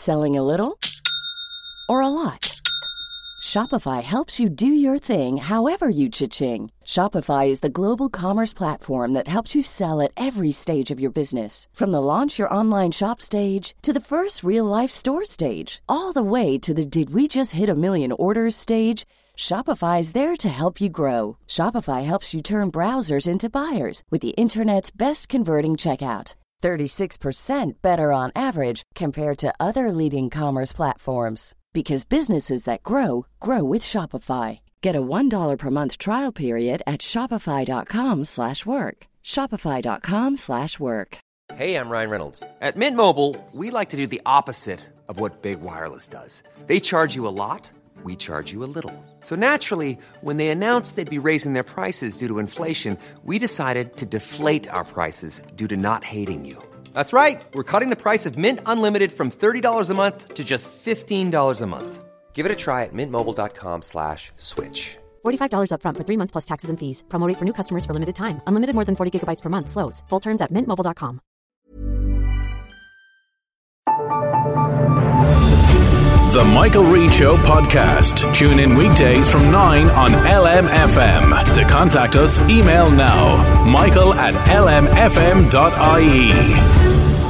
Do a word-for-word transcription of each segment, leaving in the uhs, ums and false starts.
Selling a little or a lot? Shopify helps you do your thing however you cha-ching. Shopify is the global commerce platform that helps you sell at every stage of your business. From the launch your online shop stage to the first real-life store stage, all the way to the did we just hit a million orders stage. Shopify is there to help you grow. Shopify helps you turn browsers into buyers with the internet's best converting checkout. thirty-six percent better on average compared to other leading commerce platforms. Because businesses that grow, grow with Shopify. Get a one dollar per month trial period at shopify.com slash work. Shopify.com slash work. Hey, I'm Ryan Reynolds. At Mint Mobile, we like to do the opposite of what Big Wireless does. They charge you a lot, we charge you a little. So naturally, when they announced they'd be raising their prices due to inflation, we decided to deflate our prices due to not hating you. That's right. We're cutting the price of Mint Unlimited from thirty dollars a month to just fifteen dollars a month. Give it a try at mintmobile.com slash switch. forty-five dollars up front for three months plus taxes and fees. Promo rate for new customers for limited time. Unlimited more than forty gigabytes per month. Slows full terms at mint mobile dot com. The Michael Reid Show podcast. Tune in weekdays from nine on L M F M. To contact us, email now, michael at l m f m dot i e.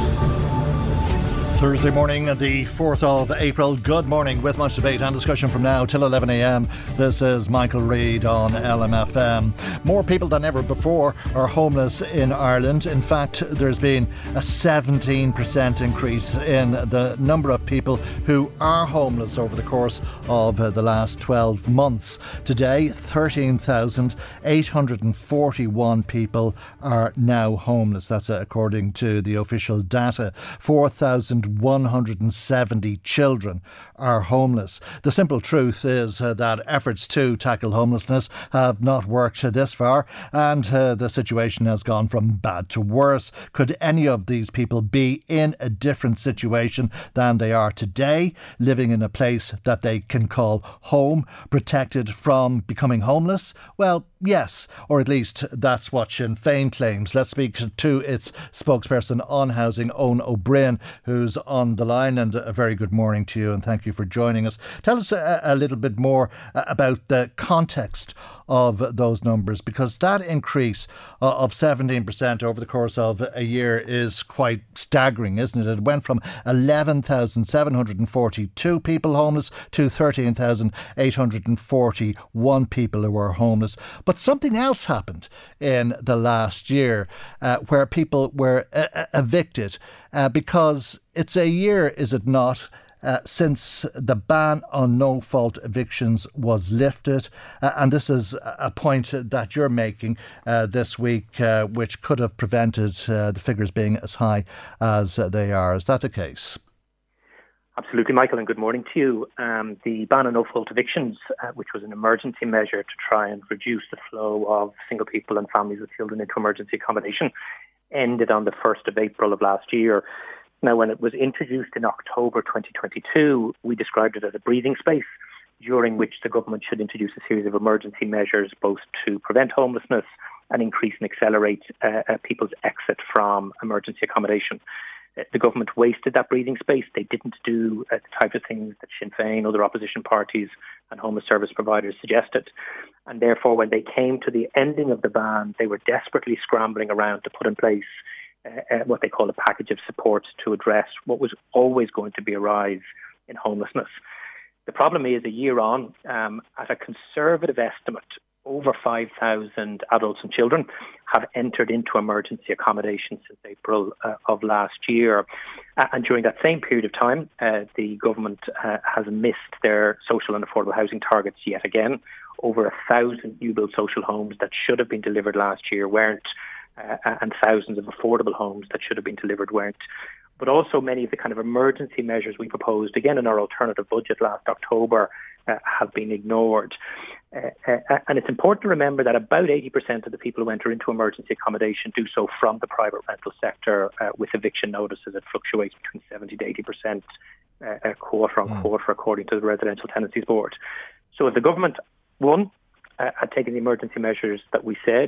Thursday morning, the fourth of April. Good morning, with much debate and discussion from now till eleven a m. This is Michael Reid on L M F M. More people than ever before are homeless in Ireland. In fact, there's been a seventeen percent increase in the number of people who are homeless over the course of uh, the last twelve months. Today, thirteen thousand eight hundred forty-one people are now homeless. That's uh, according to the official data. four thousand one hundred seventy children are homeless. The simple truth is uh, that efforts to tackle homelessness have not worked uh, this far, and uh, the situation has gone from bad to worse. Could any of these people be in a different situation than they are today, living in a place that they can call home, protected from becoming homeless? Well, yes, or at least that's what Sinn Féin claims. Let's speak to its spokesperson on housing, Owen O'Brien, who's on the line. And a very good morning to you, and thank you for joining us. Tell us a, a little bit more about the context of those numbers, because that increase of seventeen percent over the course of a year is quite staggering, isn't it? It went from eleven thousand seven hundred forty-two people homeless to thirteen thousand eight hundred forty-one people who were homeless. But something else happened in the last year uh, where people were uh, evicted uh, because it's a year, is it not, Uh, since the ban on no-fault evictions was lifted. Uh, and this is a point that you're making uh, this week, uh, which could have prevented uh, the figures being as high as uh, they are. Is that the case? Absolutely, Michael, and good morning to you. Um, the ban on no-fault evictions, uh, which was an emergency measure to try and reduce the flow of single people and families with children into emergency accommodation, ended on the first of April of last year. Now, when it was introduced in October twenty twenty-two, we described it as a breathing space during which the government should introduce a series of emergency measures both to prevent homelessness and increase and accelerate uh, uh, people's exit from emergency accommodation. Uh, the government wasted that breathing space. They didn't do uh, the type of things that Sinn Féin, other opposition parties and homeless service providers suggested. And therefore, when they came to the ending of the ban, they were desperately scrambling around to put in place Uh, uh, what they call a package of supports to address what was always going to be a rise in homelessness. The problem is, a year on, um, at a conservative estimate, over five thousand adults and children have entered into emergency accommodation since April uh, of last year. Uh, and during that same period of time, uh, the government uh, has missed their social and affordable housing targets yet again. Over a thousand new build social homes that should have been delivered last year weren't. Uh, and thousands of affordable homes that should have been delivered weren't. But also many of the kind of emergency measures we proposed, again in our alternative budget last October, uh, have been ignored. Uh, uh, and it's important to remember that about eighty percent of the people who enter into emergency accommodation do so from the private rental sector, uh, with eviction notices that fluctuate between seventy to eighty percent uh, uh, quarter on quarter, according to the Residential Tenancies Board. So if the government, one, Uh, had taken the emergency measures that we said.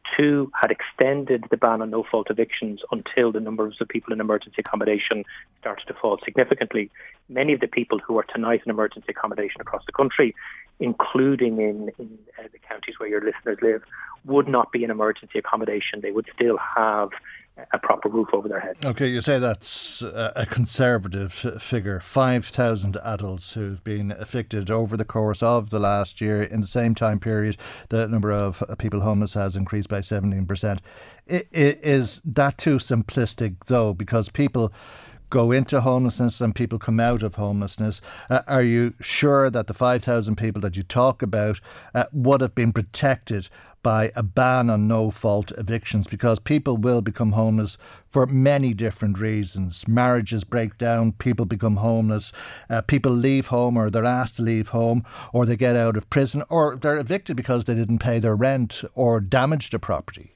two, had extended the ban on no-fault evictions until the numbers of people in emergency accommodation started to fall significantly. Many of the people who are tonight in emergency accommodation across the country, including in, in uh, the counties where your listeners live, would not be in emergency accommodation. They would still have a proper roof over their heads. OK, you say that's a conservative figure. five thousand adults who've been evicted over the course of the last year. In the same time period, the number of people homeless has increased by seventeen percent. Is that too simplistic, though? Because people go into homelessness and people come out of homelessness. Uh, are you sure that the five thousand people that you talk about uh, would have been protected by a ban on no-fault evictions? Because people will become homeless for many different reasons. Marriages break down, people become homeless, uh, people leave home or they're asked to leave home, or they get out of prison, or they're evicted because they didn't pay their rent or damaged a property.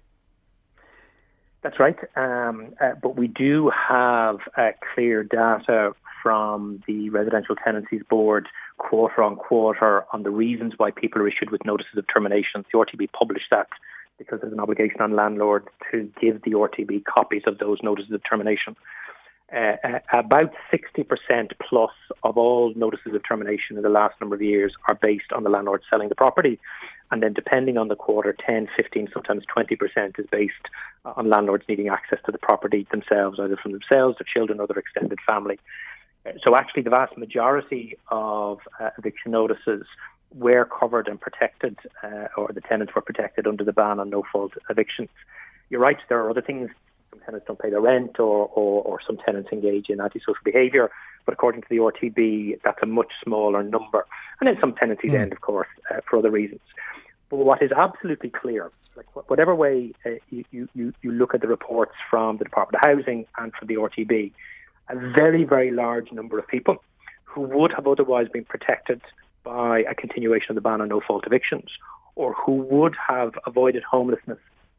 That's right, um, uh, but we do have uh, clear data from the Residential Tenancies Board quarter on quarter on the reasons why people are issued with notices of termination. The R T B published that because there's an obligation on landlords to give the R T B copies of those notices of termination. Uh, uh, about sixty percent plus of all notices of termination in the last number of years are based on the landlord selling the property. And then depending on the quarter, ten, fifteen, sometimes twenty percent is based on landlords needing access to the property themselves, either from themselves, their children, or their extended family. So actually the vast majority of uh, eviction notices were covered and protected, uh, or the tenants were protected under the ban on no-fault evictions. You're right, there are other things. Some tenants don't pay their rent, or, or, or some tenants engage in antisocial behaviour. But according to the R T B, that's a much smaller number. And then some tenancies mm. end, of course, uh, for other reasons. But what is absolutely clear, like whatever way uh, you, you, you look at the reports from the Department of Housing and from the R T B, a very, very large number of people who would have otherwise been protected by a continuation of the ban on no-fault evictions, or who would have avoided homelessness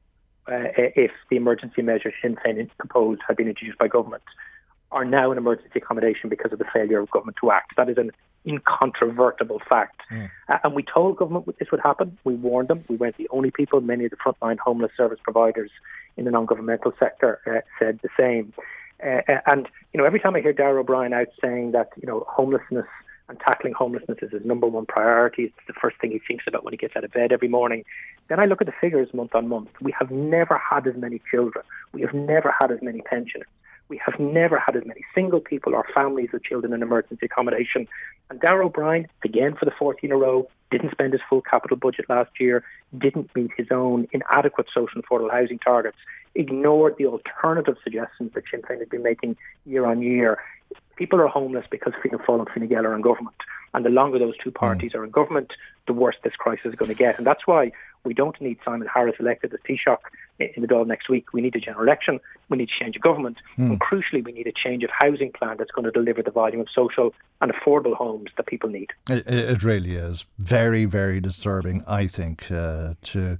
uh, if the emergency measure Sinn Féin proposed had been introduced by government, are now in emergency accommodation because of the failure of government to act. That is an incontrovertible fact. Mm. Uh, and we told government this would happen. We warned them. We weren't the only people. Many of the frontline homeless service providers in the non-governmental sector uh, said the same. Uh, and, you know, every time I hear Darragh O'Brien out saying that, you know, homelessness and tackling homelessness is his number one priority, it's the first thing he thinks about when he gets out of bed every morning, then I look at the figures month on month. We have never had as many children. We have never had as many pensioners. We have never had as many single people or families with children in emergency accommodation. And Darragh O'Brien, again for the fourth year in a row, didn't spend his full capital budget last year, didn't meet his own inadequate social and affordable housing targets, ignored the alternative suggestions that Sinn Féin had been making year on year. People are homeless because Fianna Fáil and Fine Gael are in government. And the longer those two parties mm. are in government, the worse this crisis is going to get. And that's why we don't need Simon Harris elected as Taoiseach in the Dáil next week. We need a general election. We need to change of government. Mm. And crucially, we need a change of housing plan that's going to deliver the volume of social and affordable homes that people need. It, it really is very, very disturbing, I think, uh, to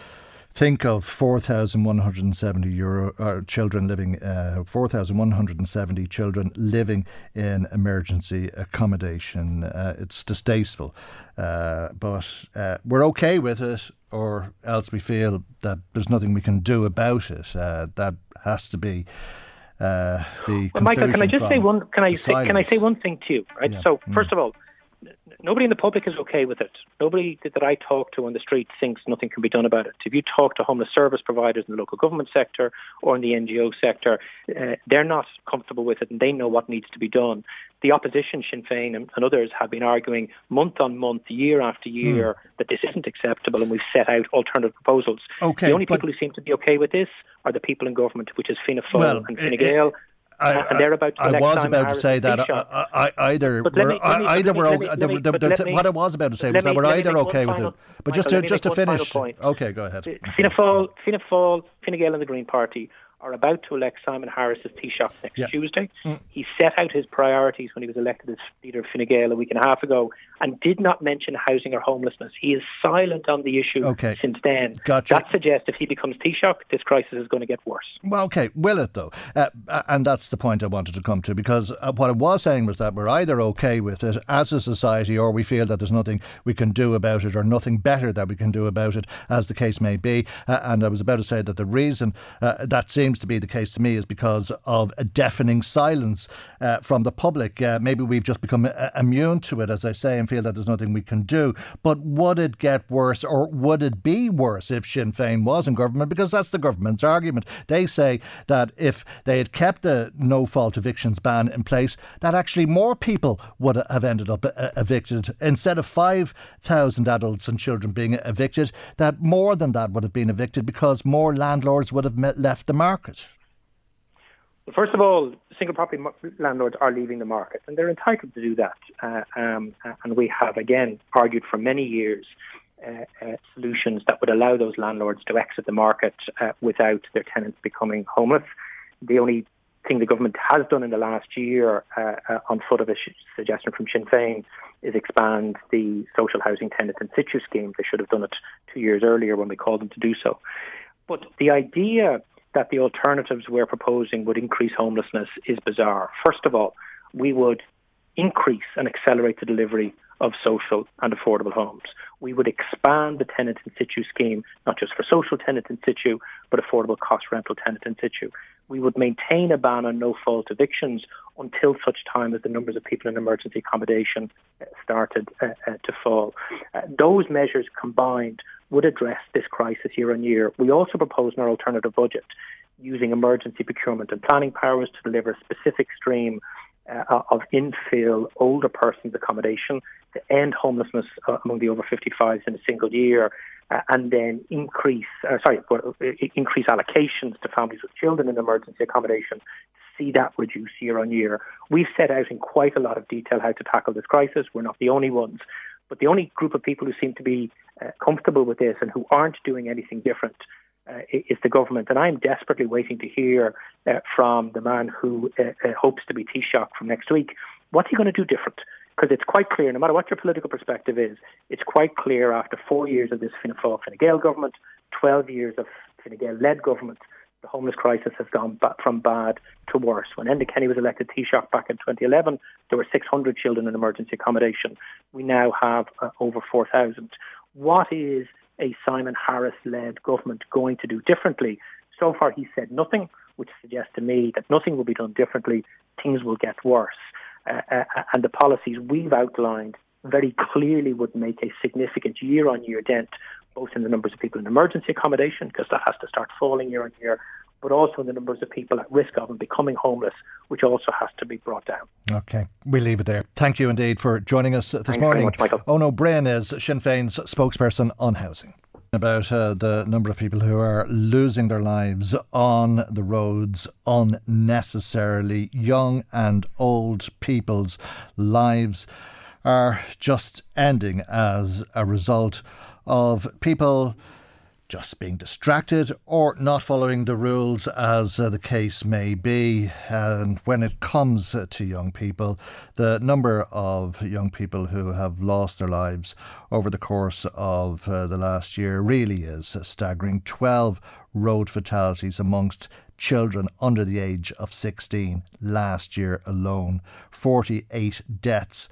think of four thousand one hundred seventy euro, uh, children living, uh, four thousand one hundred seventy children living in emergency accommodation. Uh, it's distasteful, uh, but uh, we're okay with it, or else we feel that there's nothing we can do about it. Uh, that has to be uh, the well, Michael, can I just say one? Can I say? Can I say one thing to you? Right. Yeah. So first mm. of all, nobody in the public is okay with it. Nobody that I talk to on the street thinks nothing can be done about it. If you talk to homeless service providers in the local government sector or in the N G O sector, uh, they're not comfortable with it, and they know what needs to be done. The opposition, Sinn Féin and, and others, have been arguing month on month, year after year, mm. that this isn't acceptable, and we've set out alternative proposals. Okay, the only people who seem to be okay with this are the people in government, which is Fianna Fáil well, and Fine Gael. I, and they're about to I was about to say that I, I, either we're, either we're what I was about to say was that we're either okay with it. But just to just to finish, okay, go ahead. Fianna Fáil, Fianna Fáil, Fine Gael and the Green Party are about to elect Simon Harris as Taoiseach next yeah. Tuesday. Mm. He set out his priorities when he was elected as leader of Fine Gael a week and a half ago and did not mention housing or homelessness. He is silent on the issue okay. since then. Gotcha. That suggests if he becomes Taoiseach, this crisis is going to get worse. Well, OK, will it though? Uh, and that's the point I wanted to come to, because uh, what I was saying was that we're either OK with it as a society, or we feel that there's nothing we can do about it, or nothing better that we can do about it, as the case may be. Uh, and I was about to say that the reason uh, that seems to be the case to me is because of a deafening silence uh, from the public. Uh, maybe we've just become uh, immune to it, as I say, and feel that there's nothing we can do. But would it get worse, or would it be worse if Sinn Féin was in government? Because that's the government's argument. They say that if they had kept the no-fault evictions ban in place, that actually more people would have ended up uh, evicted. Instead of five thousand adults and children being evicted, that more than that would have been evicted, because more landlords would have left the market. Well, first of all, single property landlords are leaving the market, and they're entitled to do that. Uh, um, and we have, again, argued for many years uh, uh, solutions that would allow those landlords to exit the market uh, without their tenants becoming homeless. The only thing the government has done in the last year, uh, uh, on foot of a sh- suggestion from Sinn Féin, is expand the social housing tenant in situ scheme. They should have done it two years earlier when we called them to do so. But the idea that the alternatives we're proposing would increase homelessness is bizarre. First of all, we would increase and accelerate the delivery of social and affordable homes. We would expand the tenant in situ scheme, not just for social tenant in situ, but affordable cost rental tenant in situ. We would maintain a ban on no-fault evictions until such time as the numbers of people in emergency accommodation started uh, uh, to fall. Uh, those measures combined would address this crisis year on year. We also propose in our alternative budget using emergency procurement and planning powers to deliver a specific stream uh, of infill older persons accommodation to end homelessness uh, among the over fifty-fives in a single year, uh, and then increase uh, sorry increase allocations to families with children in emergency accommodation to see that reduce year on year. We've set out in quite a lot of detail how to tackle this crisis. We're not the only ones. But the only group of people who seem to be uh, comfortable with this and who aren't doing anything different uh, is the government. And I'm desperately waiting to hear uh, from the man who uh, uh, hopes to be Taoiseach from next week. What's he going to do different? Because it's quite clear, no matter what your political perspective is, it's quite clear after four years of this Fianna Fáil Fine Gael government, twelve years of Fine Gael-led government, the homeless crisis has gone ba- from bad to worse. When Enda Kenny was elected Taoiseach back in twenty eleven, there were six hundred children in emergency accommodation. We now have uh, over four thousand. What is a Simon Harris-led government going to do differently? So far he said nothing, which suggests to me that nothing will be done differently. Things will get worse. Uh, uh, and the policies we've outlined very clearly would make a significant year-on-year dent, both in the numbers of people in emergency accommodation, because that has to start falling year on year, but also in the numbers of people at risk of and becoming homeless, which also has to be brought down. OK, we'll leave it there. Thank you indeed for joining us this Thanks morning. Very much, Michael. Eoin Ó Broin is Sinn Féin's spokesperson on housing. About uh, the number of people who are losing their lives on the roads unnecessarily. Young and old people's lives are just ending as a result of people just being distracted or not following the rules, as uh, the case may be. And when it comes uh, to young people, the number of young people who have lost their lives over the course of uh, the last year really is staggering. twelve road fatalities amongst children under the age of sixteen last year alone. forty-eight deaths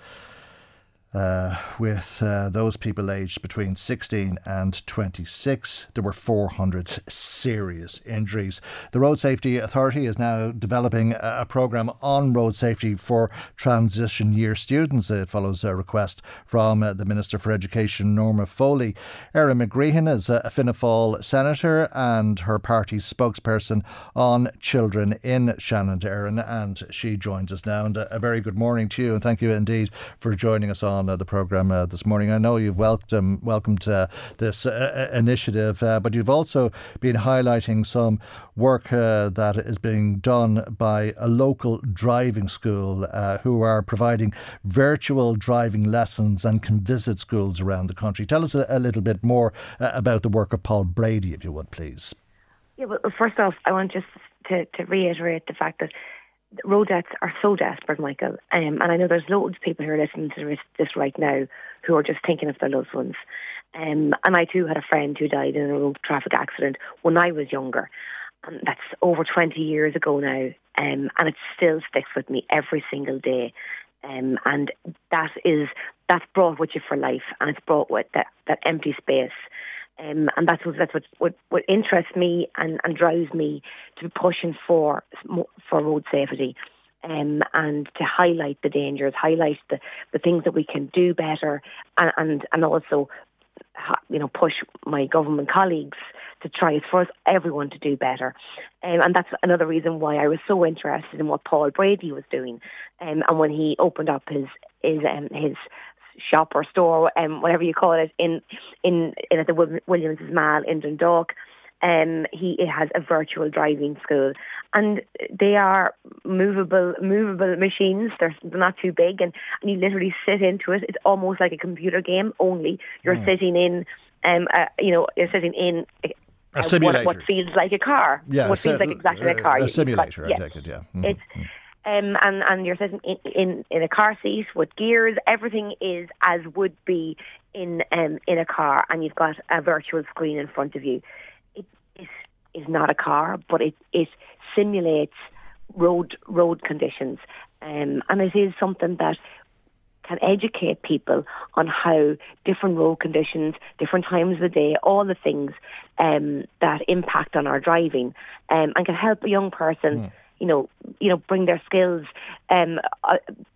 Uh, with uh, those people aged between sixteen and twenty-six. There were four hundred serious injuries. The Road Safety Authority is now developing a, a programme on road safety for transition year students. It follows a request from uh, the Minister for Education, Norma Foley. Erin McGreehan is a, a Fianna Fáil senator and her party's spokesperson on children in Shannon. Erin, and she joins us now. And a, a very good morning to you, and thank you indeed for joining us on on uh, the programme uh, this morning. I know you've welcomed, welcomed uh, this uh, initiative, uh, but you've also been highlighting some work uh, that is being done by a local driving school uh, who are providing virtual driving lessons and can visit schools around the country. Tell us a, a little bit more uh, about the work of Paul Brady, if you would, please. Yeah, well, first off, I want just to, to reiterate the fact that road deaths are so desperate, Michael. Um, and I know there's loads of people who are listening to this, this right now who are just thinking of their loved ones. Um, and I too had a friend who died in a road traffic accident when I was younger. And that's over twenty years ago now. Um, and it still sticks with me every single day. Um, and that is, that's brought with you for life. And it's brought with that, that empty space. Um, and that's what that's what, what, what interests me and, and drives me to be pushing for for road safety, um, and to highlight the dangers, highlight the, the things that we can do better, and, and and also, you know, push my government colleagues to try for us everyone to do better. Um, and that's another reason why I was so interested in what Paul Brady was doing, um, and when he opened up his his um, his. shop or store, um, whatever you call it, in in, in at the Williams Mall in Dundalk. Um, he it has a virtual driving school, and they are movable movable machines. They're not too big, and, and you literally sit into it. It's almost like a computer game. Only you're mm. sitting in, um, uh, you know, you're sitting in a, a simulator. What, what feels like a car. Yeah, what feels a, like exactly a car. A simulator. Got, I take it. Yeah. Mm-hmm. It's. Um, and, and you're sitting in, in, in a car seat with gears. Everything is as would be in um, in a car, and you've got a virtual screen in front of you. It is, is not a car, but it, it simulates road road conditions, um, and it is something that can educate people on how different road conditions, different times of the day, all the things um, that impact on our driving, um, and can help a young person. Mm. You know, you know, bring their skills, um, uh,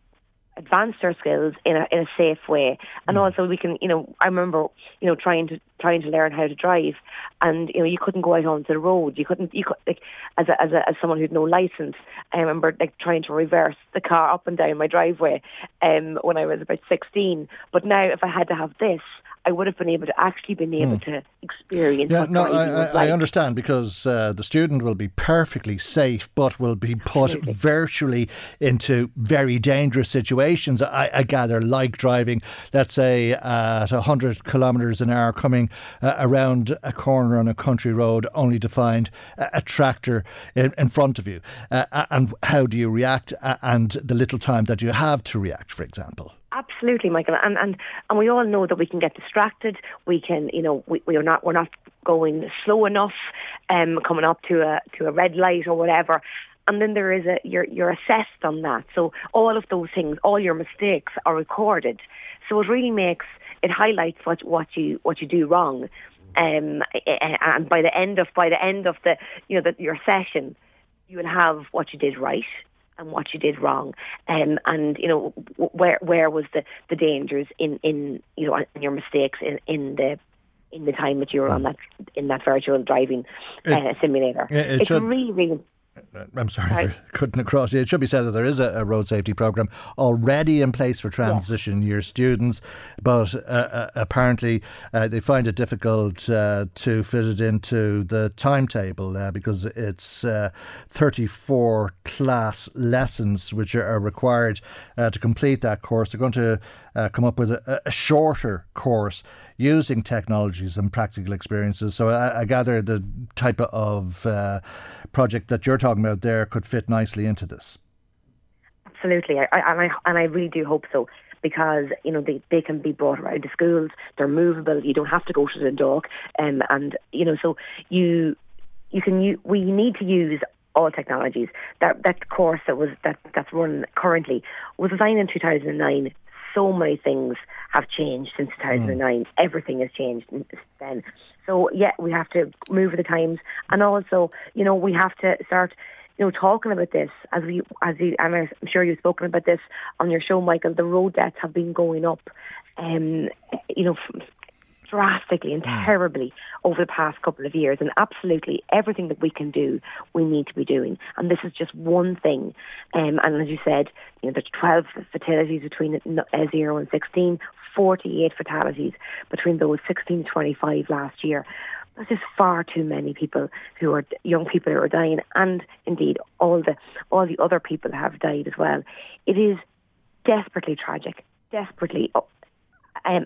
advance their skills in a in a safe way, and mm. also we can, you know, I remember, you know, trying to trying to learn how to drive, and you know, you couldn't go out onto the road. You couldn't, you could like as a, as a, as someone who'd no license. I remember like trying to reverse the car up and down my driveway, um, when I was about sixteen. But now, if I had to have this, I would have been able to actually been able mm. to experience. Yeah, what no, I, was I, like. I understand, because uh, the student will be perfectly safe, but will be put Absolutely. virtually into very dangerous situations. I, I gather, like driving, let's say at one hundred kilometres an hour, coming uh, around a corner on a country road, only to find a, a tractor in, in front of you. Uh, and how do you react? Uh, and the little time that you have to react, for example. Absolutely, Michael, and, and and we all know that we can get distracted. We can, you know, we, we are not we're not going slow enough, um, coming up to a to a red light or whatever. And then there is a you're you're assessed on that. So all of those things, all your mistakes are recorded. So it really makes it highlights what what you what you do wrong. Um, and by the end of by the end of the you know the, your session, you will have what you did right and what you did wrong, um, and you know where where was the, the dangers in, in you know in your mistakes in, in the in the time that you were on that in that virtual driving uh, it, simulator. It, it it's should, really really. I'm sorry, sorry. for cutting across you. It should be said that there is a, a road safety programme already in place for transition yeah. year students, but uh, uh, apparently uh, they find it difficult uh, to fit it into the timetable uh, because it's uh, thirty-four class lessons which are, are required uh, to complete that course. They're going to uh, come up with a, a shorter course using technologies and practical experiences. So I, I gather the type of uh, project that you're talking about there could fit nicely into this. Absolutely, I, I, and I and I really do hope so, because you know they, they can be brought around to schools. They're movable. You don't have to go to the Dundalk, um, and you know so you you can u- we need to use all technologies. That that course that was that that's run currently was designed in two thousand nine. So many things have changed since two thousand nine. Mm. Everything has changed since then. So yeah, we have to move with the times, and also, you know, we have to start, you know, talking about this as we, as you, and I'm sure you've spoken about this on your show, Michael. The road deaths have been going up, um, you know, drastically and mm. terribly over the past couple of years, and absolutely everything that we can do, we need to be doing. And this is just one thing. Um, and as you said, you know, there's twelve fatalities between uh, zero and sixteen, forty-eight fatalities between those sixteen to twenty-five last year. That's just far too many people who are young people who are dying, and indeed all the all the other people have died as well. It is desperately tragic, desperately. Um,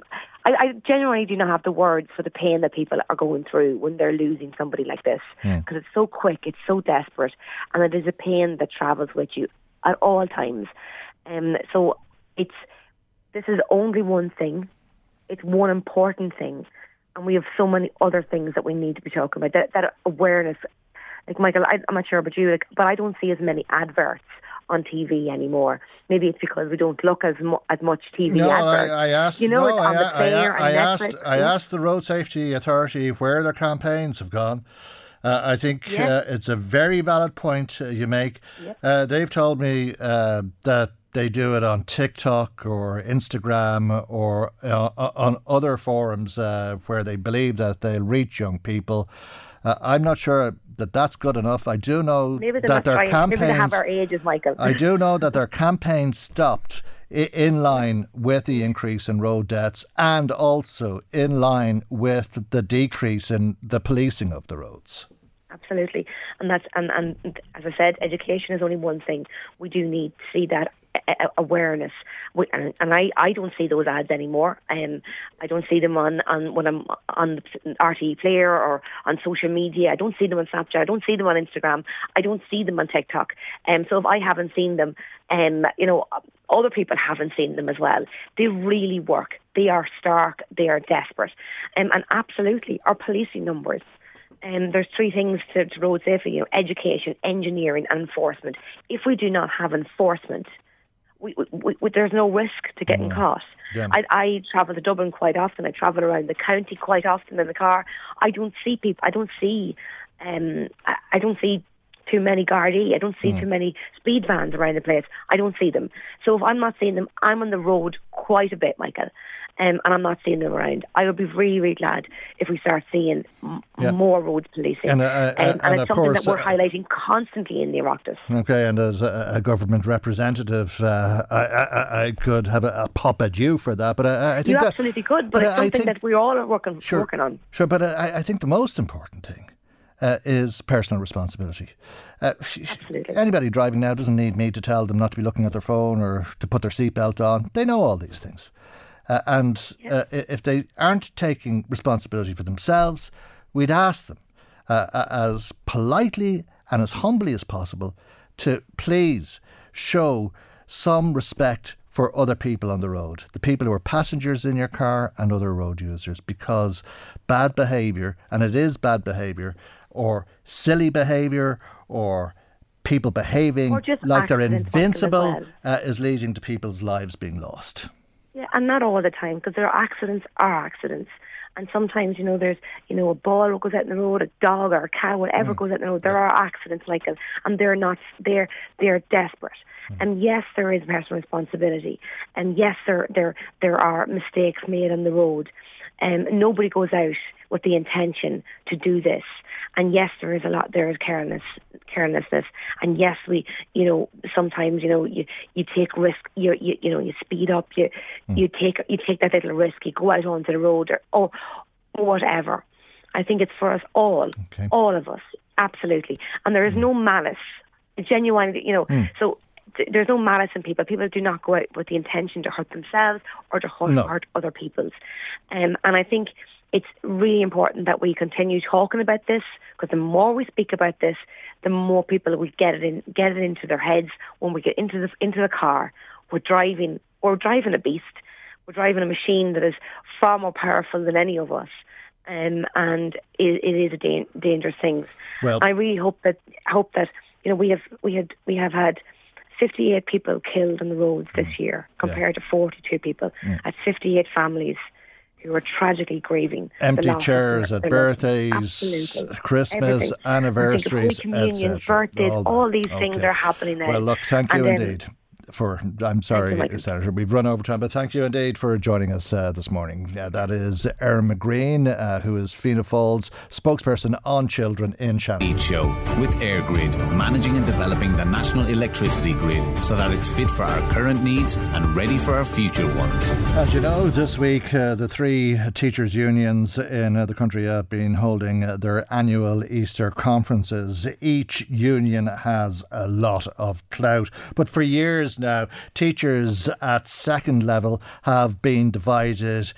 I, I genuinely do not have the words for the pain that people are going through when they're losing somebody like this, because yeah. it's so quick, it's so desperate, and it is a pain that travels with you at all times. Um, so it's this is only one thing. It's one important thing, and we have so many other things that we need to be talking about. That, that awareness, like Michael, I, I'm not sure about you, like, but I don't see as many adverts on T V anymore. Maybe it's because we don't look as mu- as much T V no, adverts. I, I asked. You know, no, it's on I, the player I, I, I and asked. Netflix. I asked the Road Safety Authority where their campaigns have gone. Uh, I think yeah. uh, it's a very valid point uh, you make. Yep. Uh, they've told me uh, that they do it on TikTok or Instagram or uh, on other forums uh, where they believe that they'll reach young people. Uh, I'm not sure that that's good enough. I do know that their trying. campaigns... Maybe they have our ages, Michael. I do know that their campaigns stopped I- in line with the increase in road deaths and also in line with the decrease in the policing of the roads. Absolutely. And that's and, and as I said, education is only one thing. We do need to see that awareness, we, and, and I, I don't see those ads anymore. Um, I don't see them on, on when I'm on the R T E Player or on social media. I don't see them on Snapchat. I don't see them on Instagram. I don't see them on TikTok. Um, so if I haven't seen them, um, you know, other people haven't seen them as well. They really work. They are stark. They are desperate. Um, and absolutely, our policing numbers. Um, there's three things to, to road safety: you know, education, engineering, and enforcement. If we do not have enforcement, We, we, we, there's no risk to getting mm. caught. Yeah. I, I travel to Dublin quite often. I travel around the county quite often in the car. I don't see people. I don't see. Um, I, I don't see too many Gardaí. I don't see mm. too many speed vans around the place. I don't see them. So if I'm not seeing them, I'm on the road quite a bit, Michael. Um, and I'm not seeing them around. I would be really, really glad if we start seeing m- yeah. more road policing. And, uh, uh, um, and, and it's something course, that we're uh, highlighting constantly in the Oireachtas. Okay, and as a, a government representative, uh, I, I, I could have a, a pop at you for that. But I, I think you that, absolutely could, but, but it's something think, that we all are working, sure, working on. Sure, but I, I think the most important thing Uh, is personal responsibility. Uh, Absolutely. Anybody driving now doesn't need me to tell them not to be looking at their phone or to put their seatbelt on. They know all these things. Uh, and uh, if they aren't taking responsibility for themselves, we'd ask them uh, as politely and as humbly as possible to please show some respect for other people on the road, the people who are passengers in your car and other road users, because bad behaviour, and it is bad behaviour, or silly behaviour, or people behaving like they're invincible well. uh, is leading to people's lives being lost. Yeah, and not all the time, because there are accidents are accidents. And sometimes, you know, there's, you know, a ball goes out in the road, a dog or a cow, whatever mm. goes out in the road. There are accidents like it, and they're not, they're, they're desperate. Mm. And yes, there is personal responsibility. And yes, there, there, there are mistakes made on the road. Um, nobody goes out with the intention to do this. And yes, there is a lot, there is carelessness, carelessness. And yes, we, you know, sometimes, you know, you, you take risk, you, you, you know, you speed up, you, mm. you take, you take that little risk, you go out onto the road or, or whatever. I think it's for us all, okay. all of us, absolutely. And there is mm. no malice, genuinely, you know, mm. so th- there's no malice in people. People do not go out with the intention to hurt themselves or to hurt, no. hurt other people's. Um, and I think it's really important that we continue talking about this, because the more we speak about this, the more people will get it in, get it into their heads. When we get into the into the car, we're driving, we're driving a beast. We're driving a machine that is far more powerful than any of us, um, and it, it is a da- dangerous thing. Well, I really hope that hope that you know we have we had we have had fifty-eight people killed on the roads this mm, year compared yeah. to forty-two people. Yeah. At fifty-eight families who are tragically grieving. Empty chairs at birthdays, Absolutely. Christmas, Everything. anniversaries, communion, birthdays, all, all these okay. things are happening now. Well, look, thank you and indeed. For I'm sorry, you, Senator, we've run over time, but thank you indeed for joining us uh, this morning. Uh, that is Erin McGreen, uh, who is Fianna Fáil's spokesperson on children in Shannon. Each show with EirGrid, managing and developing the national electricity grid so that it's fit for our current needs and ready for our future ones. As you know, this week uh, the three teachers' unions in uh, the country have been holding uh, their annual Easter conferences. Each union has a lot of clout, but for years now, teachers at second level have been divided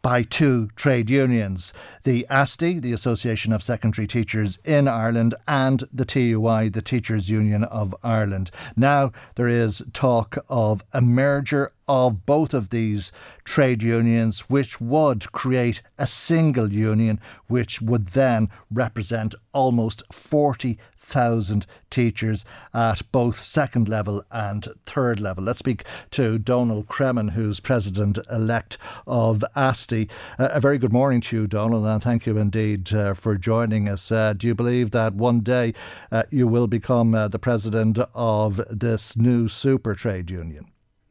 by two trade unions, the A S T I, the Association of Secondary Teachers in Ireland, and the T U I, the Teachers Union of Ireland. Now there is talk of a merger of both of these trade unions, which would create a single union, which would then represent almost forty thousand teachers at both second level and third level. Let's speak to Donald Cremin, who's President-elect of A S T I. Uh, a very good morning to you, Donald, and thank you indeed uh, for joining us. Uh, do you believe that one day uh, you will become uh, the president of this new super trade union?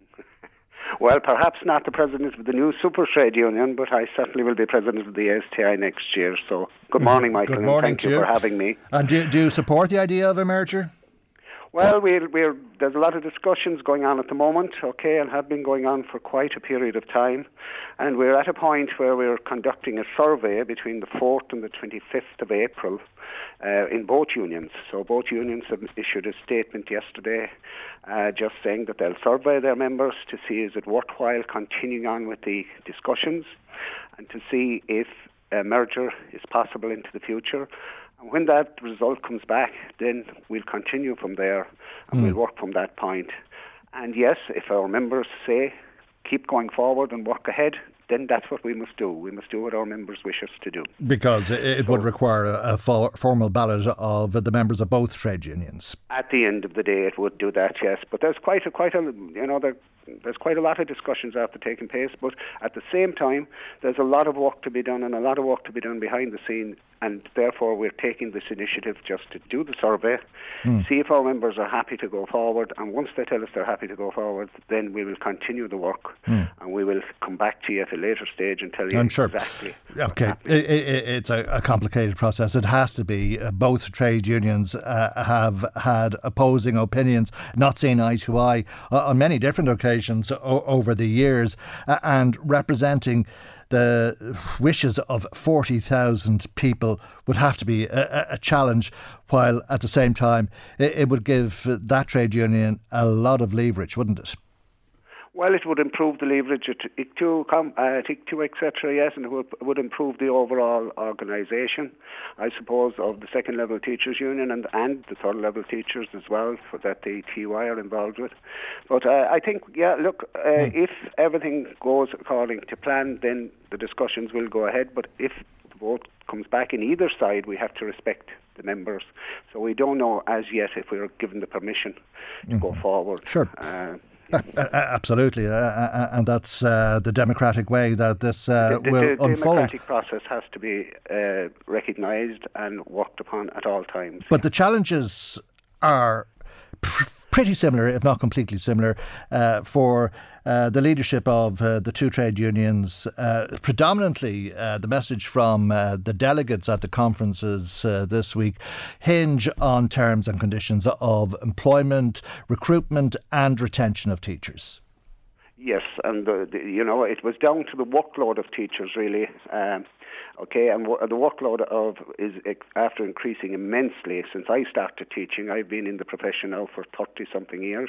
Well, perhaps not the president of the new super trade union, but I certainly will be president of the A S T I next year. So good morning, Michael, good morning and thank to you you for having me. And do, do you support the idea of a merger? Well, we're, we're, there's a lot of discussions going on at the moment, okay, and have been going on for quite a period of time. And we're at a point where we're conducting a survey between the fourth and the twenty-fifth of April uh, in both unions. So both unions have issued a statement yesterday uh, just saying that they'll survey their members to see is it worthwhile continuing on with the discussions and to see if a merger is possible into the future. When that result comes back, then we'll continue from there and mm. we'll work from that point. And yes, if our members say, keep going forward and work ahead, then that's what we must do. We must do what our members wish us to do. Because it, it so, would require a, a for, formal ballot of the members of both trade unions. At the end of the day, it would do that, yes. But there's quite a, quite a, you know, there, there's quite a lot of discussions after taking place. But at the same time, there's a lot of work to be done and a lot of work to be done behind the scene. And therefore, we're taking this initiative just to do the survey, mm. see if our members are happy to go forward. And once they tell us they're happy to go forward, then we will continue the work. Mm. And we will come back to you at a later stage and tell you I'm sure. exactly. Okay, it, it, it's a, a complicated process. It has to be. Uh, both trade unions uh, have had opposing opinions, not seen eye to eye uh, on many different occasions o- over the years, uh, and representing the wishes of forty thousand people would have to be a, a challenge, while at the same time it, it would give that trade union a lot of leverage, wouldn't it? Well, it would improve the leverage at I C T U, uh, T I C T U, et cetera, yes, and it would, would improve the overall organisation, I suppose, of the second level teachers union and, and the third level teachers as well, for that the T U I are involved with. But uh, I think, yeah, look, uh, mm. if everything goes according to plan, then the discussions will go ahead. But if the vote comes back in either side, we have to respect the members. So we don't know as yet if we're given the permission to mm-hmm. go forward. Sure. Uh, Uh, uh, absolutely, uh, uh, and that's uh, the democratic way that this uh, the, the, will the unfold. The democratic process has to be uh, recognised and worked upon at all times. But the challenges are pr- pretty similar, if not completely similar, uh, for uh, the leadership of uh, the two trade unions. Uh, predominantly, uh, the message from uh, the delegates at the conferences uh, this week hinge on terms and conditions of employment, recruitment and retention of teachers. Yes, and the, the, you know, it was down to the workload of teachers, really. Um, Okay, and w- the workload of is ex- after increasing immensely since I started teaching. I've been in the profession now for thirty-something years,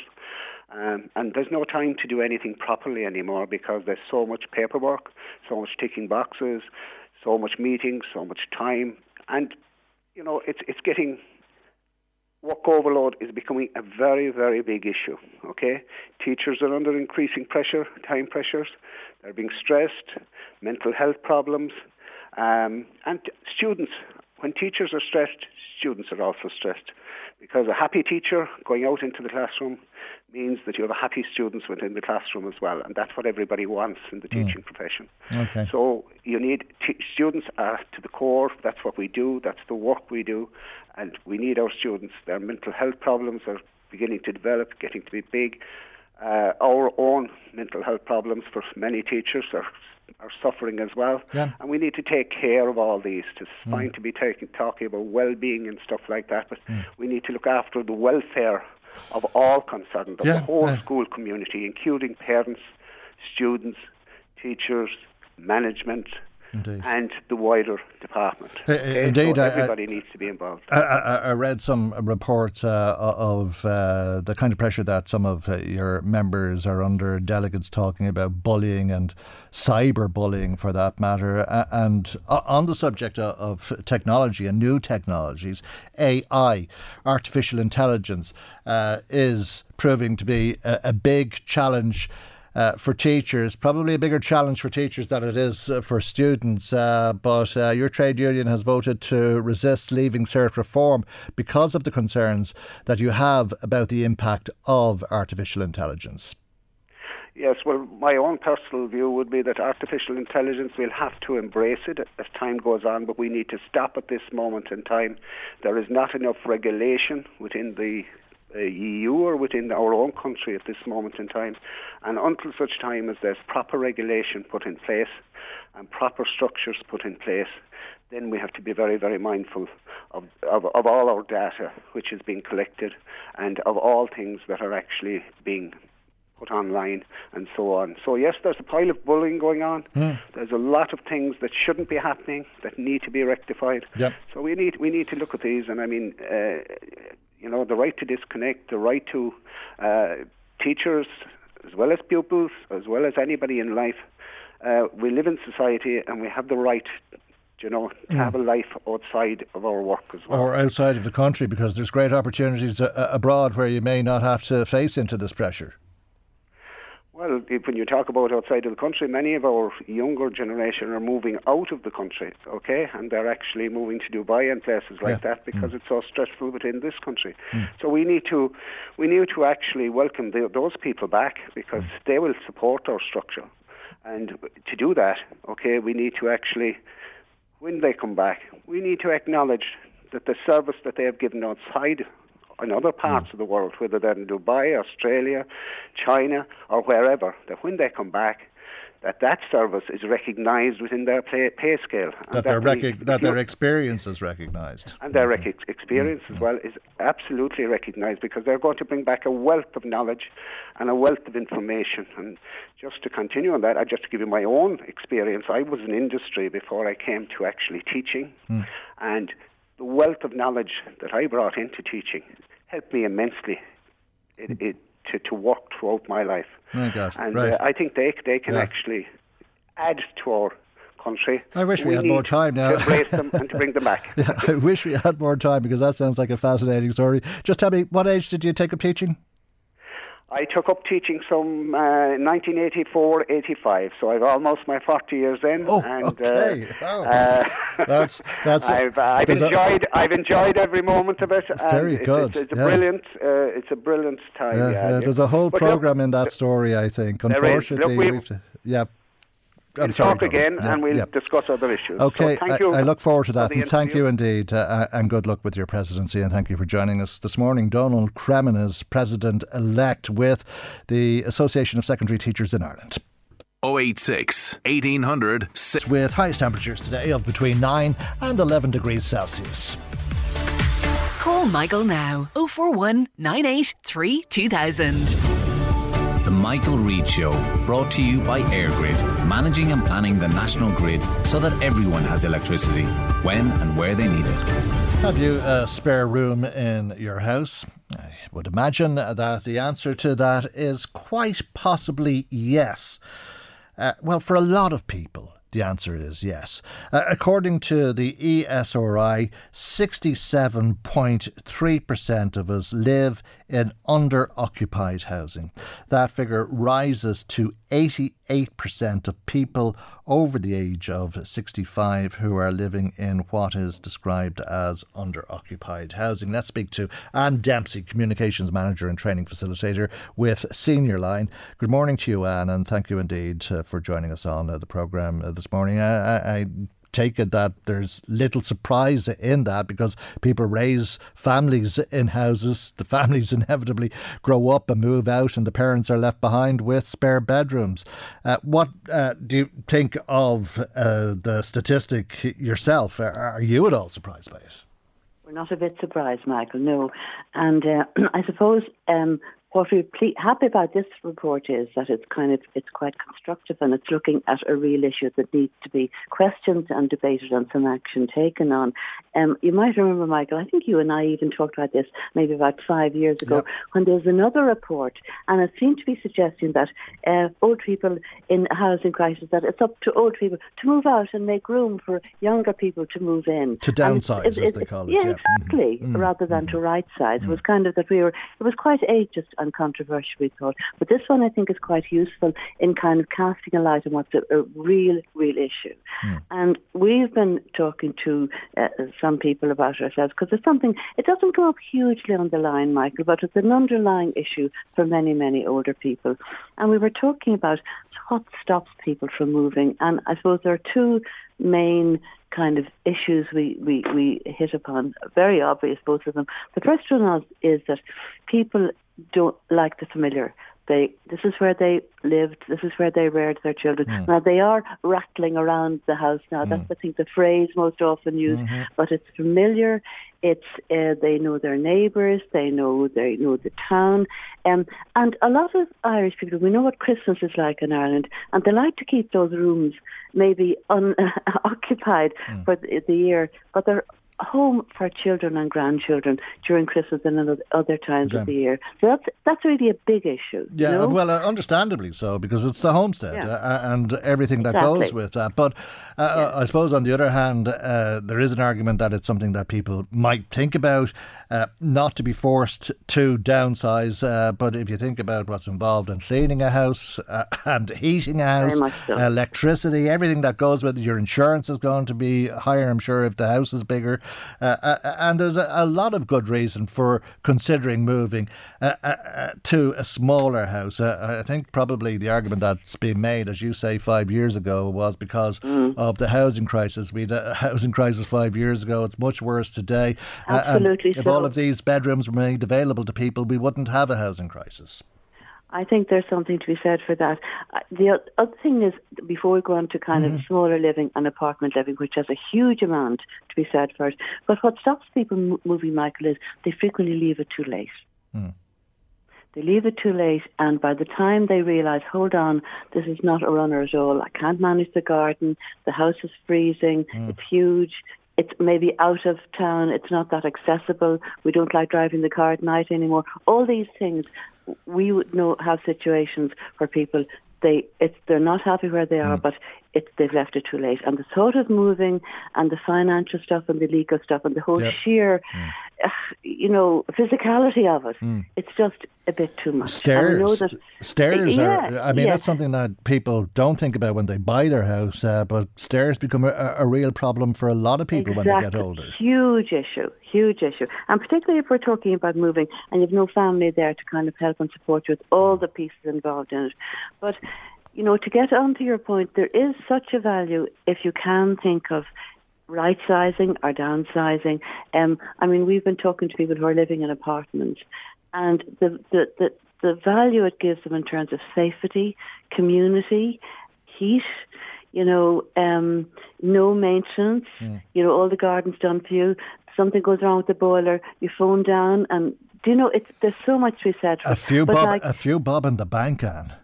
um, and there's no time to do anything properly anymore because there's so much paperwork, so much ticking boxes, so much meetings, so much time, and you know it's it's getting work overload is becoming a very very big issue. Okay, teachers are under increasing pressure, time pressures. They're being stressed, mental health problems. Um, and students, when teachers are stressed, students are also stressed, because a happy teacher going out into the classroom means that you have happy students within the classroom as well, and that's what everybody wants in the teaching mm. profession. Okay. So you need t- students are to the core. That's what we do. That's the work we do, and we need our students. Their mental health problems are beginning to develop, getting to be big. Uh, our own mental health problems for many teachers are are suffering as well, yeah. and we need to take care of all these. It's fine mm. to be taking, talking about well-being and stuff like that, but mm. we need to look after the welfare of all concerned, of yeah. the whole yeah. school community, including parents, students, teachers, management, Indeed. and the wider department. Okay? Indeed. So I, everybody I, needs to be involved. I, I, I read some reports uh, of uh, the kind of pressure that some of uh, your members are under, delegates talking about bullying and cyberbullying for that matter. Uh, and uh, on the subject of, of technology and new technologies, A I, artificial intelligence, uh, is proving to be a, a big challenge Uh, for teachers, probably a bigger challenge for teachers than it is uh, for students. Uh, but uh, your trade union has voted to resist Leaving Cert reform because of the concerns that you have about the impact of artificial intelligence. Yes, well, my own personal view would be that artificial intelligence, we'll have to embrace it as time goes on, but we need to stop at this moment in time. There is not enough regulation within the Uh, E U or within our own country at this moment in time, and until such time as there's proper regulation put in place and proper structures put in place, then we have to be very, very mindful of, of, of all our data which is being collected and of all things that are actually being put online and so on. So yes, there's a pile of bullying going on. Mm. There's a lot of things that shouldn't be happening that need to be rectified. Yep. So we need we need to look at these, and I mean, uh, you know, the right to disconnect, the right to uh, teachers as well as pupils, as well as anybody in life. Uh, we live in society and we have the right, you know, to have a life outside of our work as well. Or outside of the country, because there's great opportunities uh, abroad where you may not have to face into this pressure. Well, if, when you talk about outside of the country, many of our younger generation are moving out of the country, okay? And they're actually moving to Dubai and places like Yeah. that because Mm. it's so stressful within this country. Mm. So we need to we need to actually welcome the, those people back because Mm. they will support our structure. And to do that, okay, we need to actually, when they come back, we need to acknowledge that the service that they have given outside in other parts mm. of the world, whether they're in Dubai, Australia, China, or wherever, that when they come back, that that service is recognised within their pay, pay scale. And That, their, rec- that their experience is recognised. And their rec- experience mm. as well is absolutely recognised because they're going to bring back a wealth of knowledge and a wealth of information. And just to continue on that, I just to give you my own experience, I was in industry before I came to actually teaching. Mm. And the wealth of knowledge that I brought into teaching helped me immensely it, it, to, to work throughout my life. Oh God, and right. uh, I think they they can Yeah. actually add to our country. I wish we, we had need more time now. to embrace them and to bring them back. Yeah, I wish we had more time because that sounds like a fascinating story. Just tell me, what age did you take up teaching? I took up teaching some uh, nineteen eighty-four eighty-five, so I've almost my forty years in. Oh, and, okay. Uh, oh. uh, that's that's. I've, uh, I've enjoyed. A, I've enjoyed every moment of it. Very and good. It's, it's, it's yeah. a brilliant. Uh, it's a brilliant time. Yeah, yeah, yeah, there's a whole but program look, in that story. I think. There is. Unfortunately, Look, we, we've to, yeah. We'll I'm sorry, talk again yeah, and we'll yeah. discuss other issues. Okay, so thank I, you I look forward to that, and thank interview. you indeed, uh, and good luck with your presidency, and thank you for joining us this morning. Donald Cremin is President-elect with the Association of Secondary Teachers in Ireland. oh eight six, eighteen hundred, with highest temperatures today of between nine and eleven degrees Celsius. Call Michael now, oh four one, nine eight three, two thousand. The Michael Reid Show, brought to you by EirGrid, managing and planning the national grid so that everyone has electricity when and where they need it. Have you a spare room in your house? I would imagine that the answer to that is quite possibly yes. Uh, well, for a lot of people, the answer is yes. Uh, according to the E S R I, sixty-seven point three percent of us live in under-occupied housing. That figure rises to eighty-eight percent of people over the age of sixty-five who are living in what is described as under-occupied housing. Let's speak to Anne Dempsey, Communications Manager and Training Facilitator with Senior Line. Good morning to you, Anne, and thank you indeed uh, for joining us on uh, the programme uh, this morning. I, I, I take it that there's little surprise in that because people raise families in houses. The families inevitably grow up and move out, and the parents are left behind with spare bedrooms. Uh, what uh, do you think of uh, the statistic yourself? Are, are you at all surprised by it? We're not a bit surprised, Michael, no. And uh, I suppose um, what we're ple- happy about this report is that it's kind of it's quite constructive, and it's looking at a real issue that needs to be questioned and debated and some action taken on. Um, you might remember, Michael, I think you and I even talked about this maybe about five years ago, yep. when there was another report, and it seemed to be suggesting that uh, old people in a housing crisis, that it's up to old people to move out and make room for younger people to move in. To downsize, it, it, as they call it. Yeah, yeah. exactly, mm-hmm. rather than mm-hmm. to right size. Mm-hmm. It was kind of that we were, it was quite ageist and controversial, we thought. But this one I think is quite useful in kind of casting a light on what's a, a real, real issue. Mm. And we've been talking to uh, some people about ourselves, because it's something, it doesn't come up hugely on the line, Michael, but it's an underlying issue for many, many older people. And we were talking about what stops people from moving. And I suppose there are two main kind of issues we, we, we hit upon, very obvious, both of them. The first one is that people don't like the familiar. They, this is where they lived, this is where they reared their children. Mm. Now, they are rattling around the house now. Mm. That's, I think, the phrase most often used. Mm-hmm. But it's familiar. It's uh, they know their neighbours. They know they know the town. Um, and a lot of Irish people, we know what Christmas is like in Ireland, and they like to keep those rooms maybe unoccupied mm. for the, the year, but they're home for children and grandchildren during Christmas and other times yeah. of the year. So that's that's really a big issue. Yeah, you know? well, uh, understandably so, because it's the homestead yeah. uh, and everything that exactly. goes with that. But uh, yeah. I suppose on the other hand, uh, there is an argument that it's something that people might think about, uh, not to be forced to downsize. Uh, but if you think about what's involved in cleaning a house uh, and heating a house, so. electricity, everything that goes with it, your insurance is going to be higher, I'm sure, if the house is bigger. Uh, uh, and there's a, a lot of good reason for considering moving uh, uh, to a smaller house. Uh, I think probably the argument that's been made, as you say, five years ago was because mm. of the housing crisis. We had a housing crisis five years ago. It's much worse today. Absolutely. Uh, and if so. all of these bedrooms were made available to people, we wouldn't have a housing crisis. I think there's something to be said for that. Uh, the other thing is, before we go on to kind mm-hmm. of smaller living and apartment living, which has a huge amount to be said for it, but what stops people m- moving, Michael, is they frequently leave it too late. Mm. They leave it too late, and by the time they realise, hold on, this is not a runner at all, I can't manage the garden, the house is freezing, mm. it's huge, it's maybe out of town, it's not that accessible, we don't like driving the car at night anymore. All these things, we would know have situations where people, they it's they're not happy where they are, mm. but it's they've left it too late. And the thought of moving and the financial stuff and the legal stuff and the whole yep. sheer, mm. uh, you know, physicality of it, mm. it's just a bit too much. Stairs, I know that, stairs yeah, are, I mean, yeah. that's something that people don't think about when they buy their house, uh, but stairs become a, a real problem for a lot of people exactly. when they get older. Huge issue, huge issue. And particularly if we're talking about moving and you've no family there to kind of help and support you with all the pieces involved in it. But, you know, to get on to your point, there is such a value if you can think of right-sizing or downsizing. Um, I mean, we've been talking to people who are living in apartments, and the, the, the, the value it gives them in terms of safety, community, heat, you know, um, no maintenance, mm. you know, all the gardens done for you. Something goes wrong with the boiler, you phone down, and, do you know, it's, there's so much to be said for a few but bob, like, a few bob in the bank, Anne.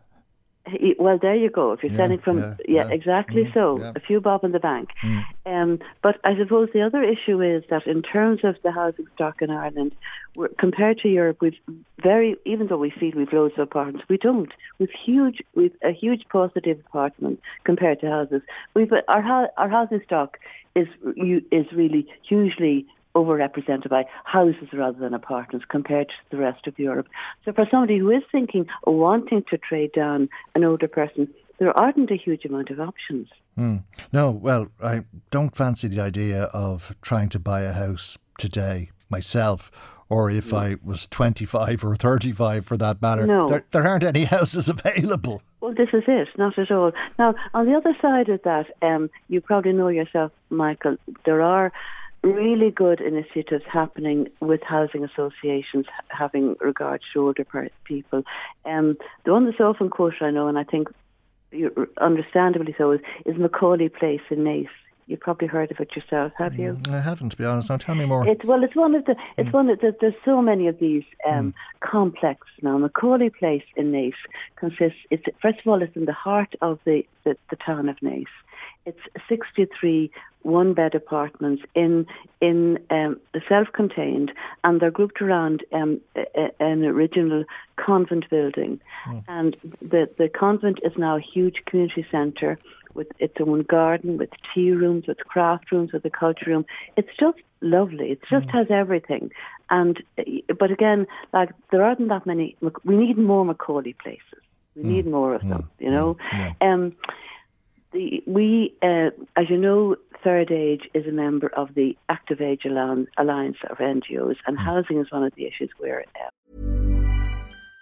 Well, there you go. If you're yeah, sending from, yeah, yeah, yeah. exactly mm, so. Yeah. A few bob in the bank. Mm. Um, but I suppose the other issue is that in terms of the housing stock in Ireland, we're, compared to Europe, we've very, even though we feel we've loads of apartments, we don't. We've huge, we've a huge paucity of apartments compared to houses. We've our our housing stock is is really hugely overrepresented by houses rather than apartments compared to the rest of Europe. So for somebody who is thinking or wanting to trade down an older person, there aren't a huge amount of options. Mm. No, well, I don't fancy the idea of trying to buy a house today myself, or if no. I was twenty-five or thirty-five for that matter. No. There, there aren't any houses available. Well, this is it, not at all. Now, on the other side of that, um, you probably know yourself, Michael, there are really good initiatives happening with housing associations having regard to older people. Um, the one that's often quoted, I know, and I think understandably so, is, is Macaulay Place in Naas. You've probably heard of it yourself, have you? Mm, I haven't, to be honest. Now tell me more. It's well, it's one of the. It's Mm. one of the. There's so many of these um, Mm. complexes now. Macaulay Place in Naas consists. It's first of all, it's in the heart of the the, the town of Naas. It's sixty-three one-bed apartments in in um, self-contained, and they're grouped around um, a, a, an original convent building. Mm. And the the convent is now a huge community centre with its own garden, with tea rooms, with craft rooms, with a culture room. It's just lovely. It just mm. has everything. And but again, like there aren't that many. We need more Macaulay places. We mm. need more of them. Mm. You know. Yeah. Um, The, we, uh, as you know, Third Age is a member of the Active Age Alliance of N G Os, and housing is one of the issues where... Uh,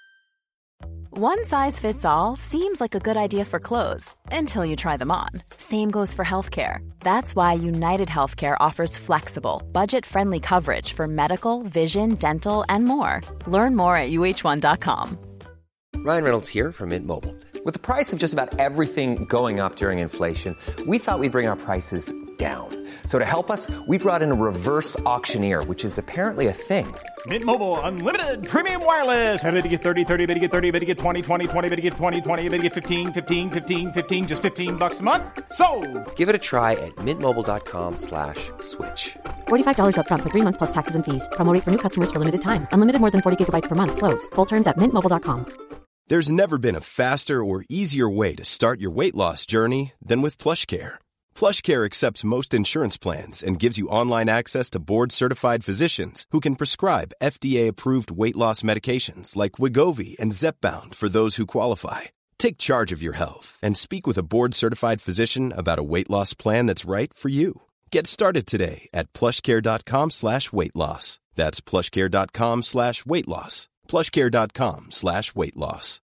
One size fits all seems like a good idea for clothes until you try them on. Same goes for healthcare. That's why United Healthcare offers flexible, budget-friendly coverage for medical, vision, dental, and more. Learn more at U H one dot com. Ryan Reynolds here from Mint Mobile. With the price of just about everything going up during inflation, we thought we'd bring our prices down. So to help us, we brought in a reverse auctioneer, which is apparently a thing. Mint Mobile Unlimited Premium Wireless. How to get thirty, thirty, how to get thirty, how to get twenty, twenty, twenty, how to get twenty, twenty, how to get fifteen, fifteen, fifteen, fifteen, just fifteen bucks a month? Sold! Give it a try at mintmobile.com slash switch. forty-five dollars up front for three months plus taxes and fees. Promo rate for new customers for limited time. Unlimited more than forty gigabytes per month. Slows full terms at mint mobile dot com. There's never been a faster or easier way to start your weight loss journey than with PlushCare. PlushCare accepts most insurance plans and gives you online access to board-certified physicians who can prescribe F D A-approved weight loss medications like Wegovy and Zepbound for those who qualify. Take charge of your health and speak with a board-certified physician about a weight loss plan that's right for you. Get started today at plushcare.com slash weight loss. That's plushcare.com slash weight loss. plushcare.com slash weight loss.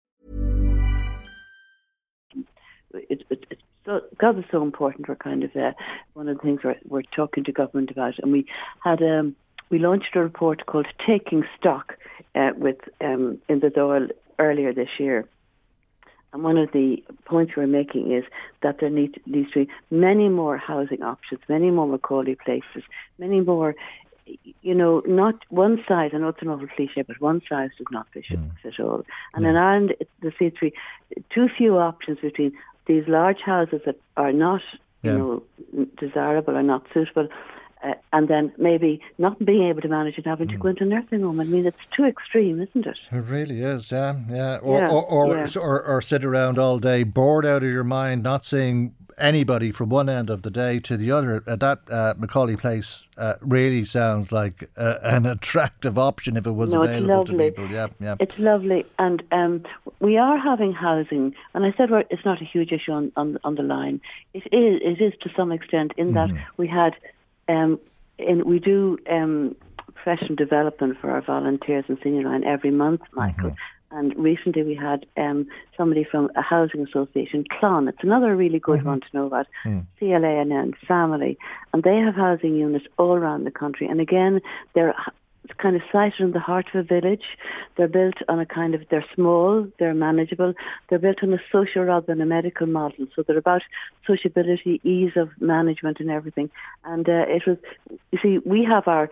It, it, it's so, God is so important. We're kind of uh, one of the things we're, we're talking to government about, and we had um, we launched a report called "Taking Stock" uh, with um, in the Dáil earlier this year. And one of the points we're making is that there need, needs to be many more housing options, many more Macaulay places, many more. You know, not one size, I know it's an awful cliche, but one size does not fit mm. all. And mm. in Ireland, it, there seems to be too few options between these large houses that are not, yeah. you know, desirable or not suitable, uh, and then maybe not being able to manage it, having mm. to go into a nursing home. I mean, it's too extreme, isn't it? It really is, yeah. yeah. Or, yeah, or, or, yeah. or, or sit around all day, bored out of your mind, not seeing anybody from one end of the day to the other. Uh, that uh, Macaulay Place uh, really sounds like uh, an attractive option if it was no, available it's to lovely. people. Yeah, yeah. It's lovely, and um, we are having housing. And I said well, it's not a huge issue on, on on the line. It is. It is to some extent in that mm. we had, um, in we do um, professional development for our volunteers in Senior Line every month, Michael. Mm-hmm. And recently we had um, somebody from a housing association, Clon. It's another really good mm-hmm. one to know about. Mm. C L A N N, family. And they have housing units all around the country. And again, they're kind of sited in the heart of a village. They're built on a kind of, they're small, they're manageable. They're built on a social rather than a medical model. So they're about sociability, ease of management and everything. And uh, it was, you see, we have our,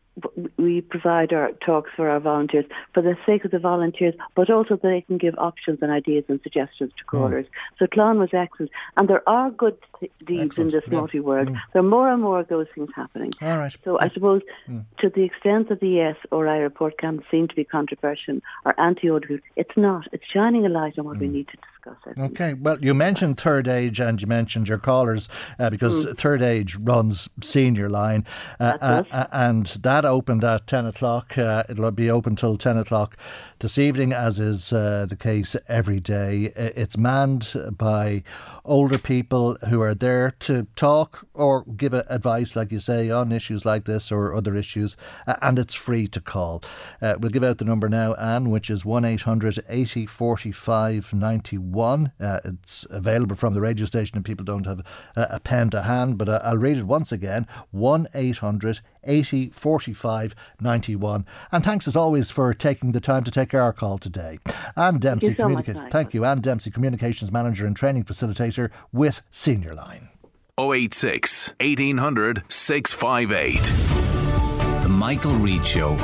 we provide our talks for our volunteers for the sake of the volunteers, but also that they can give options and ideas and suggestions to callers. Mm. So Clon was excellent. And there are good th- deeds excellent. in this yeah. multi-world. Mm. There are more and more of those things happening. All right. So I suppose mm. to the extent that the Yes or I report can seem to be controversial or anti-audit, it's not. It's shining a light on what mm. we need to discuss. It. Okay. Well, you mentioned Third Age and you mentioned your callers uh, because mm. Third Age runs Senior Line uh, uh, uh, and that opened at ten o'clock. Uh, it'll be open till ten o'clock this evening, as is uh, the case every day. It's manned by older people who are there to talk or give advice, like you say, on issues like this or other issues, uh, and it's free to call. Uh, we'll give out the number now, Anne, which is one eight hundred eighty forty-five ninety-one. Uh, it's available from the radio station and people don't have a, a pen to hand, but uh, I'll read it once again, one eight hundred eighty forty-five ninety-one. And thanks as always for taking the time to take our call today. Anne Dempsey, thank you, so communica- much, thank you. Anne Dempsey, Communications Manager and Training Facilitator with Senior Line. oh eight six, eighteen hundred, six five eight. The Michael Reid Show.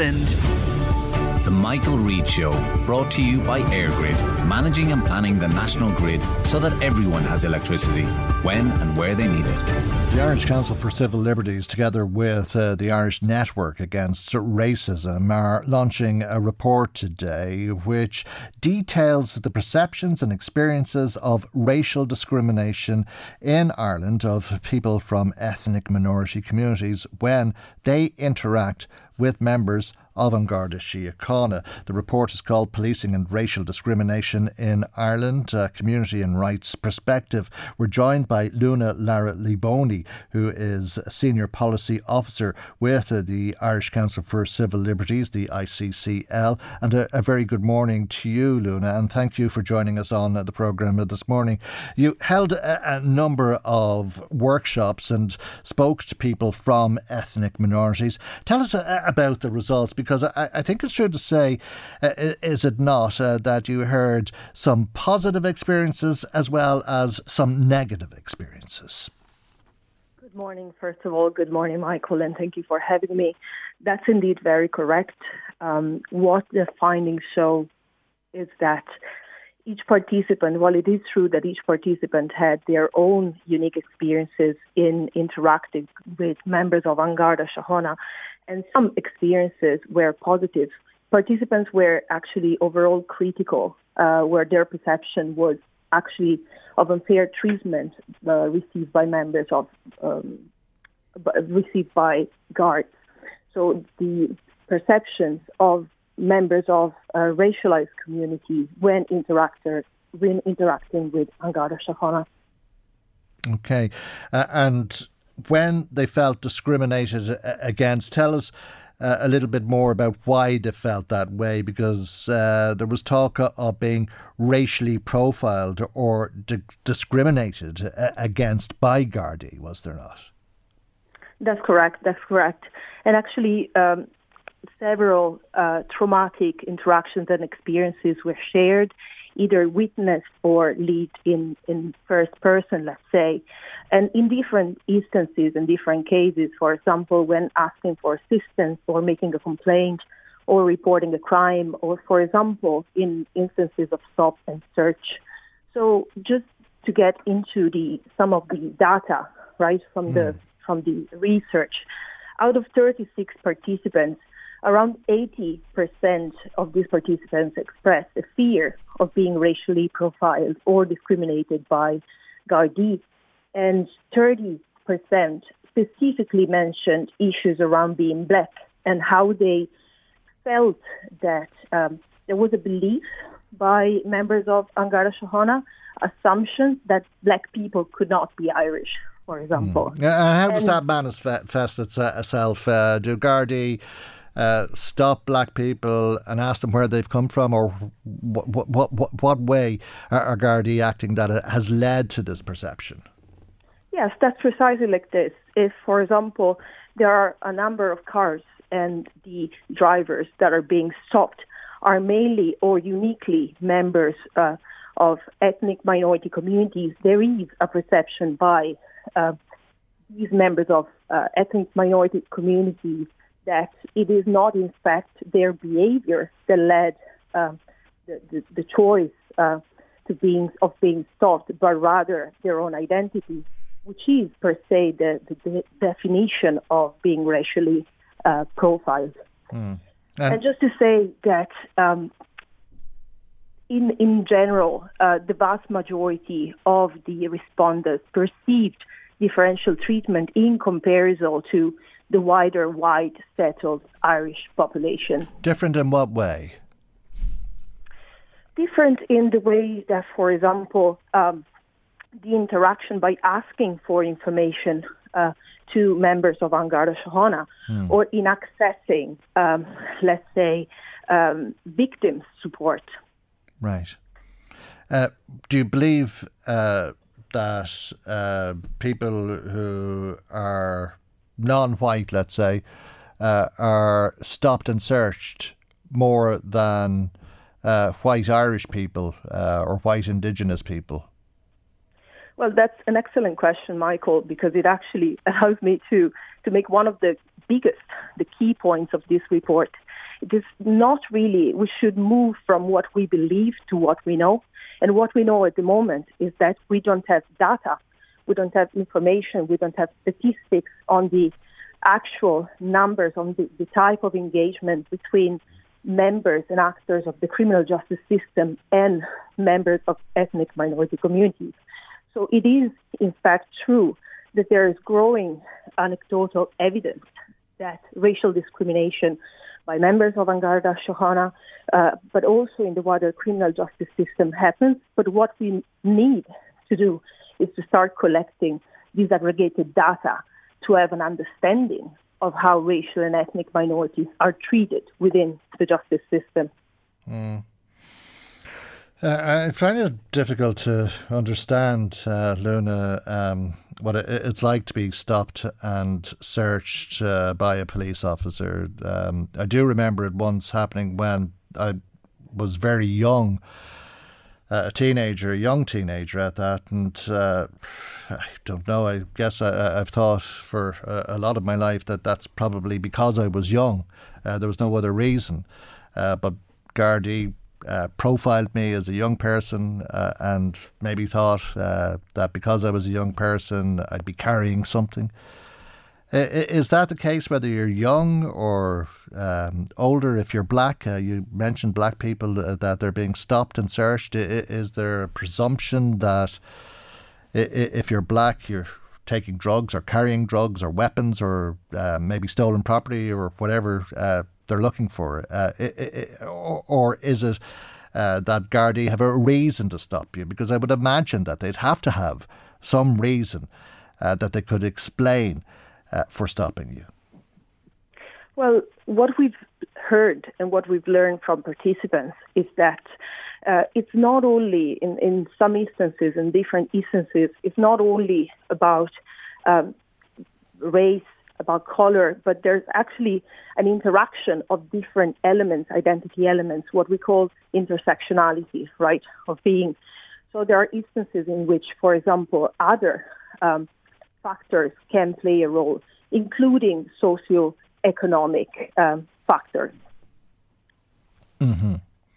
The Michael Reid Show, brought to you by EirGrid, managing and planning the national grid so that everyone has electricity when and where they need it. The Irish Council for Civil Liberties, together with uh, the Irish Network Against Racism, are launching a report today which details the perceptions and experiences of racial discrimination in Ireland of people from ethnic minority communities when they interact with members of An Garda Síochána. The report is called Policing and Racial Discrimination in Ireland, a Community and Rights Perspective. We're joined by Luna Lara Liboni, who is a Senior Policy Officer with uh, the Irish Council for Civil Liberties, the I C C L. And a, a very good morning to you, Luna, and thank you for joining us on uh, the programme this morning. You held a, a number of workshops and spoke to people from ethnic minorities. Tell us uh, about the results, because I, I think it's true to say, uh, is it not, uh, that you heard some positive experiences as well as some negative experiences? Good morning, first of all. Good morning, Michael, and thank you for having me. That's indeed very correct. Um, what the findings show is that each participant, while it is true that each participant had their own unique experiences in interacting with members of An Garda Síochána, and some experiences were positive, participants were actually overall critical, uh, where their perception was actually of unfair treatment uh, received by members of, um, received by guards. So the perceptions of members of a racialized community when, interactor, when interacting with An Garda Síochána. Okay, uh, and when they felt discriminated against, tell us uh, a little bit more about why they felt that way, because uh, there was talk of being racially profiled or di- discriminated against by Gardaí, was there not? That's correct, that's correct. And actually, um, several uh, traumatic interactions and experiences were shared, either witnessed or lived in, in first person, let's say. And in different instances and different cases, for example, when asking for assistance or making a complaint or reporting a crime, or, for example, in instances of stop and search. So just to get into the some of the data, right, from mm. the from the research, out of thirty-six participants, around eighty percent of these participants expressed a fear of being racially profiled or discriminated by Gardaí, and thirty percent specifically mentioned issues around being black and how they felt that um, there was a belief by members of An Garda Síochána, assumptions that black people could not be Irish, for example. Mm. Uh, and how does and, that manifest itself? Uh, do Gardaí Uh, stop black people and ask them where they've come from, or what what what, what way are, are Gardaí acting that has led to this perception? Yes, that's precisely like this. If, for example, there are a number of cars and the drivers that are being stopped are mainly or uniquely members uh, of ethnic minority communities, there is a perception by uh, these members of uh, ethnic minority communities that it is not, in fact, their behavior that led um, the, the, the choice uh, to being of being stopped, but rather their own identity, which is per se the, the, the definition of being racially uh, profiled. Mm. And, and just to say that um, in in general, uh, the vast majority of the respondents perceived differential treatment in comparison to the wider, white, settled Irish population. Different in what way? Different in the way that, for example, um, the interaction by asking for information uh, to members of An Garda Síochána, hmm. or in accessing, um, let's say, um, victim support. Right. Uh, do you believe uh, that uh, people who are non-white, let's say, uh, are stopped and searched more than uh, white Irish people uh, or white Indigenous people? Well, that's an excellent question, Michael, because it actually allows me to, to make one of the biggest, the key points of this report. It is not really, we should move from what we believe to what we know. And what we know at the moment is that we don't have data, we don't have information, we don't have statistics on the actual numbers, on the, the type of engagement between members and actors of the criminal justice system and members of ethnic minority communities. So it is, in fact, true that there is growing anecdotal evidence that racial discrimination by members of An Garda Síochána, uh, but also in the wider criminal justice system happens. But what we need to do is to start collecting disaggregated data to have an understanding of how racial and ethnic minorities are treated within the justice system. Mm. Uh, I find it difficult to understand, uh, Luna, um, what it, it's like to be stopped and searched uh, by a police officer. Um, I do remember it once happening when I was very young, uh, a teenager, a young teenager at that, and uh, I don't know, I guess I, I've thought for a, a lot of my life that that's probably because I was young. Uh, there was no other reason. Uh, but Gardaí Uh, profiled me as a young person uh, and maybe thought uh, that because I was a young person I'd be carrying something. I- is that the case whether you're young or um, older? If you're black, uh, you mentioned black people uh, that they're being stopped and searched. I- is there a presumption that I- if you're black you're taking drugs or carrying drugs or weapons or uh, maybe stolen property or whatever uh, they're looking for? Uh, it, it, or, or is it uh, that Gardaí have a reason to stop you? Because I would imagine that they'd have to have some reason uh, that they could explain uh, for stopping you. Well, what we've heard and what we've learned from participants is that uh, it's not only, in, in some instances, in different instances, it's not only about um, race, about color, but there's actually an interaction of different elements, identity elements, what we call intersectionality, right, of being. So there are instances in which, for example, other um, factors can play a role, including socio-economic um, factors. Mm-hmm.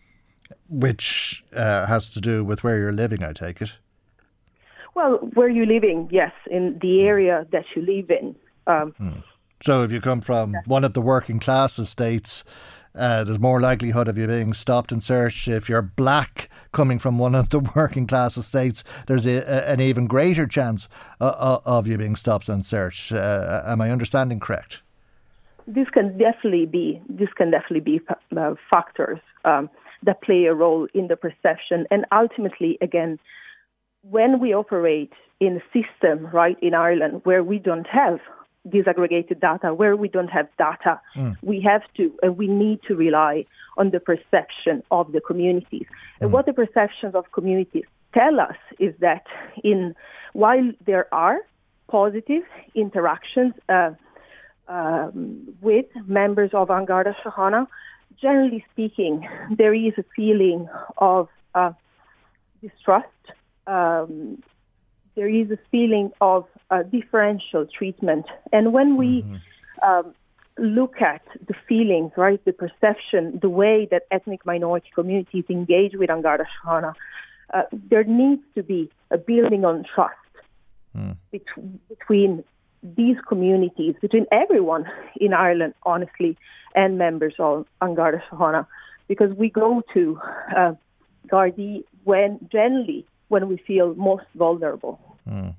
Which uh, has to do with where you're living, I take it? Well, where you're living, yes, in the area that you live in. Um, hmm. So if you come from one of the working class estates, uh, there's more likelihood of you being stopped and searched. If you're black coming from one of the working class estates, there's a, a, an even greater chance uh, of you being stopped and searched. Uh, am I understanding correct? This can definitely be, this can definitely be uh, factors um, that play a role in the perception. And ultimately, again, when we operate in a system, right, in Ireland, where we don't have disaggregated data, where we don't have data, mm. we have to and we need to rely on the perception of the communities. Mm. And what the perceptions of communities tell us is that in while there are positive interactions uh, um, with members of An Garda Síochána, generally speaking, there is a feeling of uh, distrust. Um, there is a feeling of uh, differential treatment. And when we mm-hmm. um, look at the feelings, right, the perception, the way that ethnic minority communities engage with An Garda Síochána, uh, there needs to be a building on trust mm. bet- between these communities, between everyone in Ireland, honestly, and members of An Garda Síochána, because we go to uh, Gardaí when generally when we feel most vulnerable. Mm.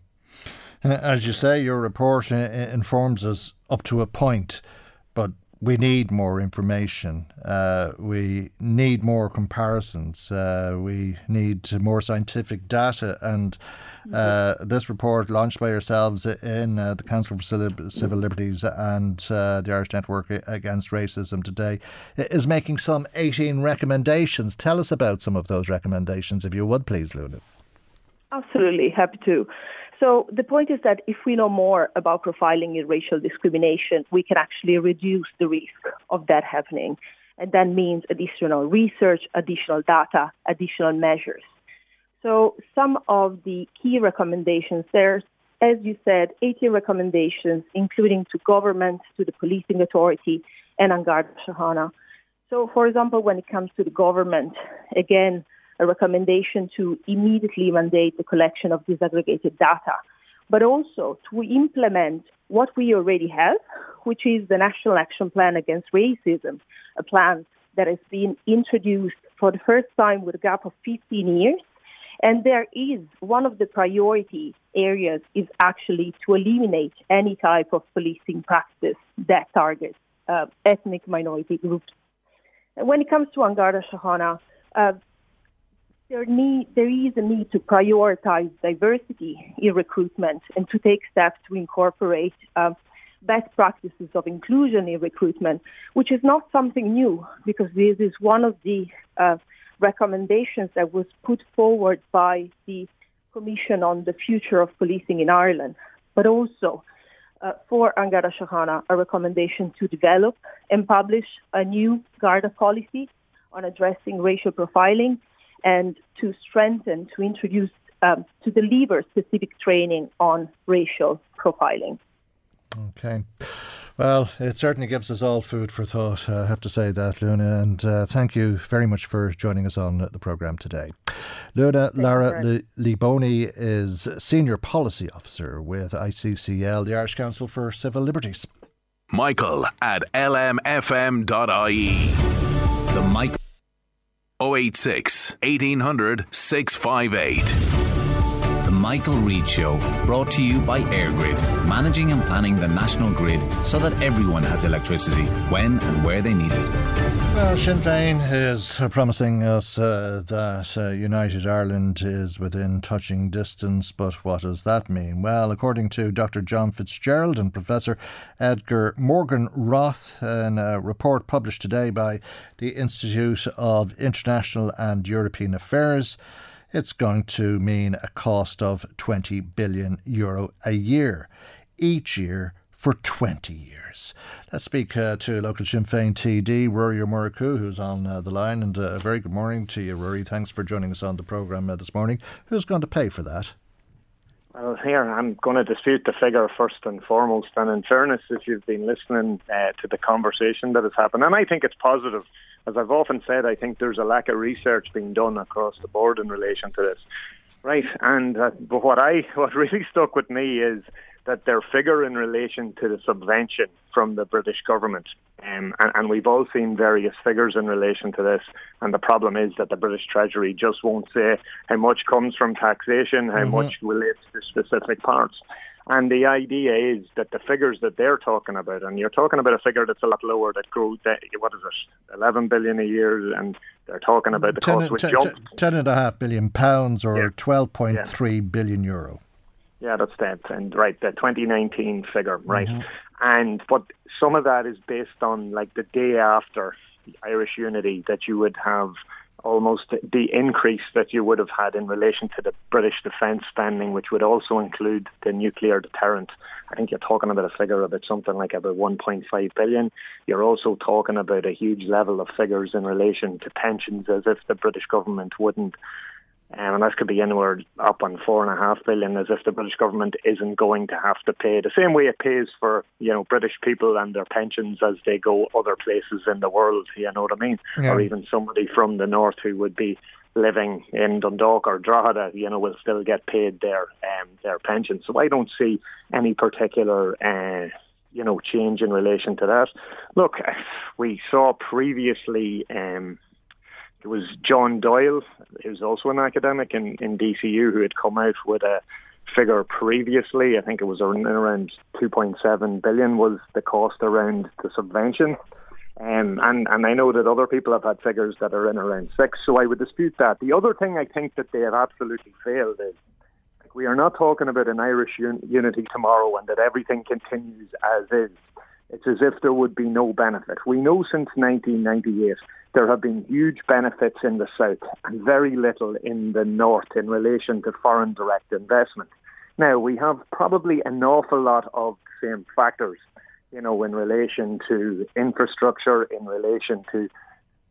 As you say, your report informs us up to a point, but we need more information. Uh, we need more comparisons. Uh, we need more scientific data. And uh, this report, launched by yourselves in uh, the Council for Civil Liberties and uh, the Irish Network Against Racism today, is making some eighteen recommendations. Tell us about some of those recommendations, if you would, please, Luna. Absolutely, happy to. So the point is that if we know more about profiling and racial discrimination, we can actually reduce the risk of that happening. And that means additional research, additional data, additional measures. So some of the key recommendations, there's, as you said, eighteen recommendations, including to government, to the policing authority, and An Garda Síochána. So, for example, when it comes to the government, again, a recommendation to immediately mandate the collection of disaggregated data, but also to implement what we already have, which is the National Action Plan Against Racism, a plan that has been introduced for the first time with a gap of fifteen years. And there is, one of the priority areas is actually to eliminate any type of policing practice that targets uh, ethnic minority groups. And when it comes to An Garda Síochána, uh, there, need, there is a need to prioritize diversity in recruitment and to take steps to incorporate uh, best practices of inclusion in recruitment, which is not something new because this is one of the uh, recommendations that was put forward by the Commission on the Future of Policing in Ireland, but also uh, for An Garda Síochána, a recommendation to develop and publish a new Garda policy on addressing racial profiling and to strengthen, to introduce, um, to deliver specific training on racial profiling. Okay. Well, it certainly gives us all food for thought, I have to say that, Luna, and uh, thank you very much for joining us on the programme today. Luna Lara Le- Liboni is Senior Policy Officer with I C C L, the Irish Council for Civil Liberties. Michael at L M F M dot I E. The Michael oh eight six, eighteen hundred, six five eight. The Michael Reid Show, brought to you by EirGrid, managing and planning the national grid so that everyone has electricity when and where they need it. Well, Sinn Féin is promising us uh, that uh, United Ireland is within touching distance, but what does that mean? Well, according to Doctor John Fitzgerald and Professor Edgar Morgan Roth, in a report published today by the Institute of International and European Affairs, it's going to mean a cost of twenty billion euro a year, each year for twenty years. Let's speak uh, to local Sinn Féin T D, Rory O'Muraku, who's on uh, the line. And uh, a very good morning to you, Rory. Thanks for joining us on the programme uh, this morning. Who's going to pay for that? Well, here, I'm going to dispute the figure first and foremost. And in fairness, if you've been listening uh, to the conversation that has happened, and I think it's positive. As I've often said, I think there's a lack of research being done across the board in relation to this. Right, and uh, but what I what really stuck with me is that their figure in relation to the subvention from the British government, um, and, and we've all seen various figures in relation to this, and the problem is that the British Treasury just won't say how much comes from taxation, how mm-hmm. much relates to specific parts. And the idea is that the figures that they're talking about, and you're talking about a figure that's a lot lower, that grows, what is it, eleven billion a year, and they're talking about the cost which jumped. ten and a half billion pounds or yeah. twelve point three yeah. billion euro. Yeah, that's that. And right, the twenty nineteen figure, right. Mm-hmm. And but some of that is based on like the day after the Irish unity, that you would have almost the increase that you would have had in relation to the British defence spending, which would also include the nuclear deterrent. I think you're talking about a figure about something like about one point five billion. You're also talking about a huge level of figures in relation to pensions, as if the British government wouldn't, um, and that could be anywhere up on four and a half billion, as if the British government isn't going to have to pay the same way it pays for, you know, British people and their pensions as they go other places in the world. You know what I mean? Yeah. Or even somebody from the north who would be living in Dundalk or Drogheda, you know, will still get paid their um, their pension. So I don't see any particular, uh, you know, change in relation to that. Look, we saw previously. Um, It was John Doyle, who's also an academic in, in D C U, who had come out with a figure previously. I think it was around two point seven billion was the cost around the subvention. Um, and, and I know that other people have had figures that are in around six, so I would dispute that. The other thing I think that they have absolutely failed is like, we are not talking about an Irish un- unity tomorrow and that everything continues as is. It's as if there would be no benefit. We know since nineteen ninety-eight there have been huge benefits in the south and very little in the north in relation to foreign direct investment. Now, we have probably an awful lot of the same factors, you know, in relation to infrastructure, in relation to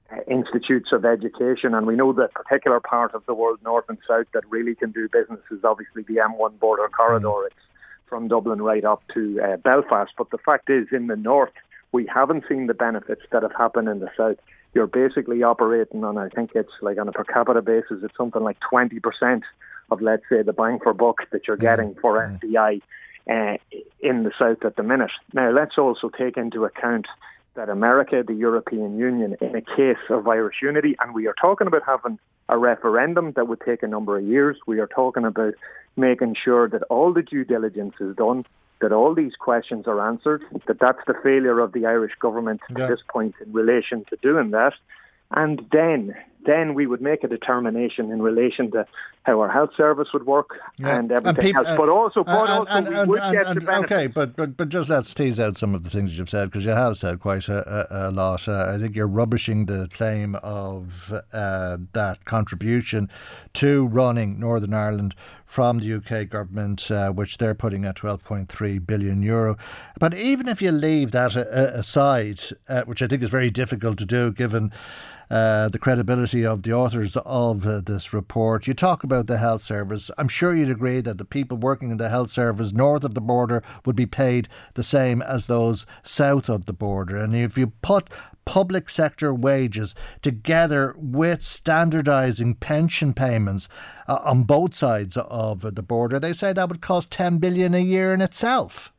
uh, institutes of education. And we know that particular part of the world, north and south, that really can do business is obviously the M one border corridor. Mm. It's from Dublin right up to uh, Belfast. But the fact is, in the north, we haven't seen the benefits that have happened in the south. You're basically operating on, I think it's like on a per capita basis, it's something like twenty percent of, let's say, the bang for buck that you're getting for F D I uh, in the south at the minute. Now, let's also take into account that America, the European Union, in a case of Irish unity, and we are talking about having a referendum that would take a number of years. We are talking about making sure that all the due diligence is done, that all these questions are answered, that that's the failure of the Irish government yeah. at this point in relation to doing that. And then, then we would make a determination in relation to how our health service would work yeah. and everything and people, else. But also, but and, also and, we and, would and, get and, the benefits. Okay, but, but, but just let's tease out some of the things you've said, because you have said quite a, a, a lot. Uh, I think you're rubbishing the claim of uh, that contribution to running Northern Ireland from the U K government, uh, which they're putting at twelve point three billion euro. But even if you leave that a, a aside, uh, which I think is very difficult to do given Uh, the credibility of the authors of uh, this report. You talk about the health service. I'm sure you'd agree that the people working in the health service north of the border would be paid the same as those south of the border. And if you put public sector wages together with standardising pension payments uh, on both sides of the border, they say that would cost ten billion a year in itself.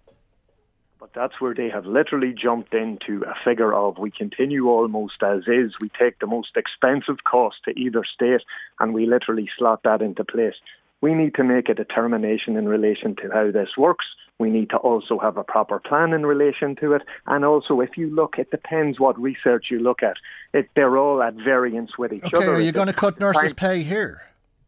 But that's where they have literally jumped into a figure of we continue almost as is. We take the most expensive cost to either state and we literally slot that into place. We need to make a determination in relation to how this works. We need to also have a proper plan in relation to it. And also, if you look, it depends what research you look at. It, they're all at variance with each okay, other. Okay, are you going to cut nurses' pay here?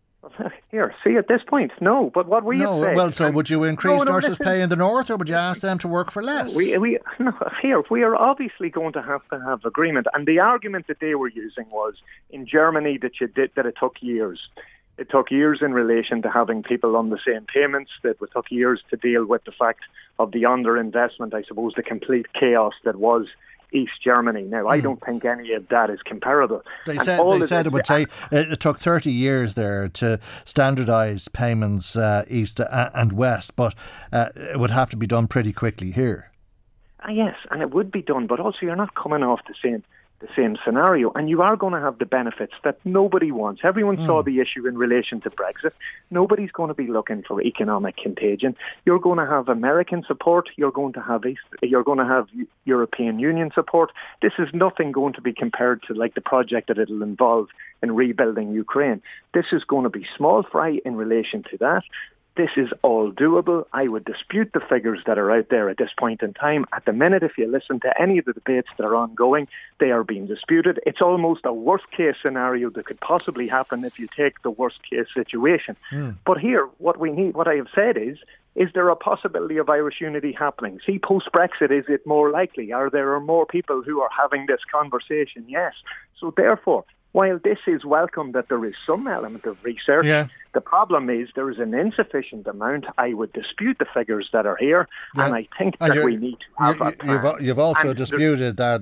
Here, see, at this point, no. But what we no, have said, well, so and, would you increase no, no, nurses' listen, pay in the north, or would you ask them to work for less? We, we, no, here, we are obviously going to have to have agreement. And the argument that they were using was in Germany that you did that it took years. It took years in relation to having people on the same payments. That it took years to deal with the fact of the underinvestment. I suppose the complete chaos that was East Germany. Now, I don't think any of that is comparable. They and said, they said it would take, it took thirty years there to standardise payments uh, east and west, but uh, it would have to be done pretty quickly here. Uh, yes, and it would be done, but also you're not coming off the same the same scenario, and you are going to have the benefits that nobody wants. Everyone mm. saw the issue in relation to Brexit. Nobody's going to be looking for economic contagion. You're going to have American support. You're going to have East, you're going to have European Union support. This is nothing going to be compared to like the project that it'll involve in rebuilding Ukraine. This is going to be small fry in relation to that. This is all doable. I would dispute the figures that are out there at this point in time. At the minute, if you listen to any of the debates that are ongoing, they are being disputed. It's almost a worst-case scenario that could possibly happen if you take the worst-case situation. Mm. But here, what we need, what I have said is, is there a possibility of Irish unity happening? See, post-Brexit, is it more likely? Are there more people who are having this conversation? Yes. So therefore, while this is welcome that there is some element of research, yeah. the problem is there is an insufficient amount. I would dispute the figures that are here, yeah. and I think that we need to have a plan. You've, you've also and disputed that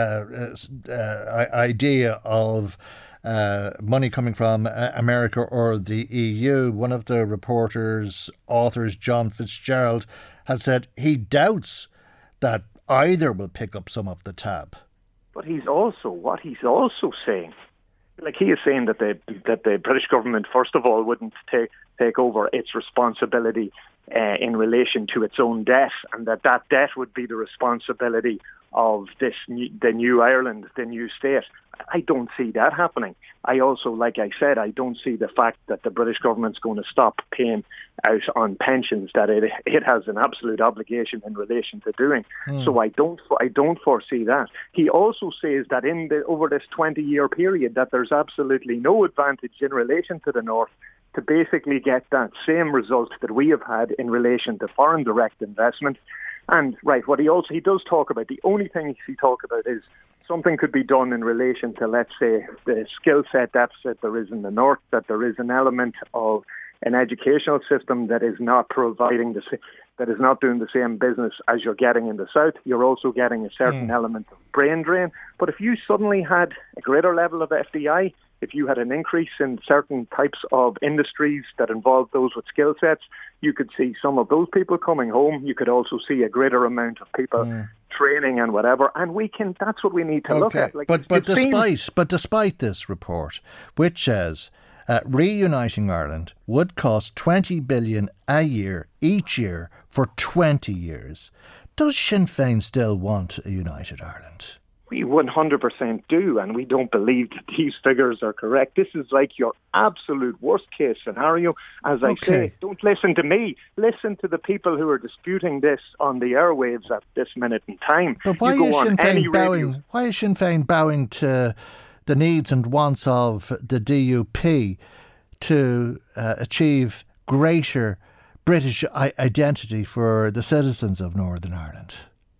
uh, uh, idea of uh, money coming from America or the E U. One of the reporters, authors, John Fitzgerald, has said he doubts that either will pick up some of the tab. But he's also, what he's also saying, like he is saying that the that the British government, first of all, wouldn't take take over its responsibility uh, in relation to its own debt, and that that debt would be the responsibility of this new, the new Ireland, the new state. I don't see that happening. I also, like I said, I don't see the fact that the British government's going to stop paying out on pensions that it it has an absolute obligation in relation to doing. Mm. So I don't I don't foresee that. He also says that in the over this twenty-year period that there's absolutely no advantage in relation to the North to basically get that same result that we have had in relation to foreign direct investment. And right, what he also he does talk about, the only thing he talk about is something could be done in relation to, let's say, the skill set deficit there is in the North, that there is an element of an educational system that is not providing the that is not doing the same business as you're getting in the south. You're also getting a certain mm. element of brain drain. But if you suddenly had a greater level of F D I, if you had an increase in certain types of industries that involve those with skill sets, you could see some of those people coming home. You could also see a greater amount of people mm. training and whatever. And we can. That's what we need to okay. look at. Like, but but despite seen... but despite this report, which says uh, reuniting Ireland would cost twenty billion a year each year for twenty years, does Sinn Féin still want a united Ireland? We one hundred percent do, and we don't believe that these figures are correct. This is like your absolute worst case scenario. As I okay. say, don't listen to me. Listen to the people who are disputing this on the airwaves at this minute in time. But why you is go Sinn Féin bowing? radio. Why is Sinn Féin bowing to the needs and wants of the D U P to uh, achieve greater British I- identity for the citizens of Northern Ireland?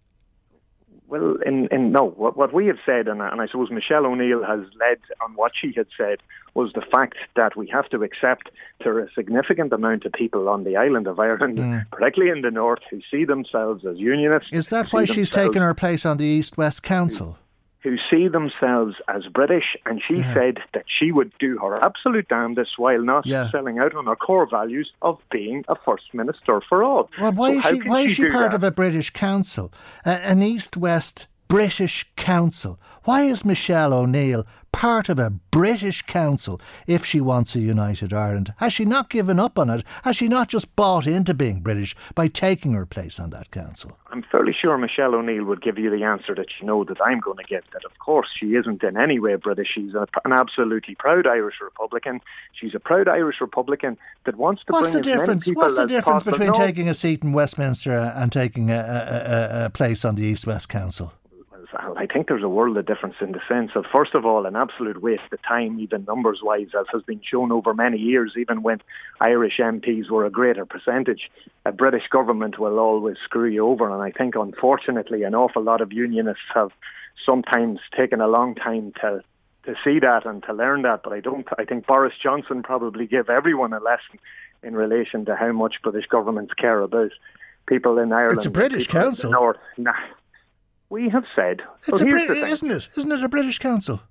Well, in, in, no, what, what we have said, and, and I suppose Michelle O'Neill has led on what she had said, was the fact that we have to accept there are a significant amount of people on the island of Ireland, mm. particularly in the north, who see themselves as unionists. Is that why she's taken her place on the East-West Council? Who, who see themselves as British, and she yeah. said that she would do her absolute damnedest while not yeah. selling out on her core values of being a First Minister for all. Well, why so is she, why she, is she part that? of a British council, uh, an East-West British council? Why is Michelle O'Neill part of a British council if she wants a united Ireland? Has she not given up on it? Has she not just bought into being British by taking her place on that council? I'm fairly sure Michelle O'Neill would give you the answer that you know that I'm going to get, that of course she isn't in any way British. She's a, an absolutely proud Irish Republican. She's a proud Irish Republican that wants to what's bring the as difference? many people What's the as difference possible. between no. taking a seat in Westminster and taking a, a, a, a place on the East-West Council? I think there's a world of difference in the sense of, first of all, an absolute waste of time, even numbers-wise, as has been shown over many years, even when Irish M Ps were a greater percentage. A British government will always screw you over, and I think, unfortunately, an awful lot of unionists have sometimes taken a long time to to see that and to learn that, but I don't. I think Boris Johnson probably gave everyone a lesson in relation to how much British governments care about people in Ireland. It's a British council. North. Nah. We have said, it's well, a here's Brit- the thing. isn't it? Isn't it a British council?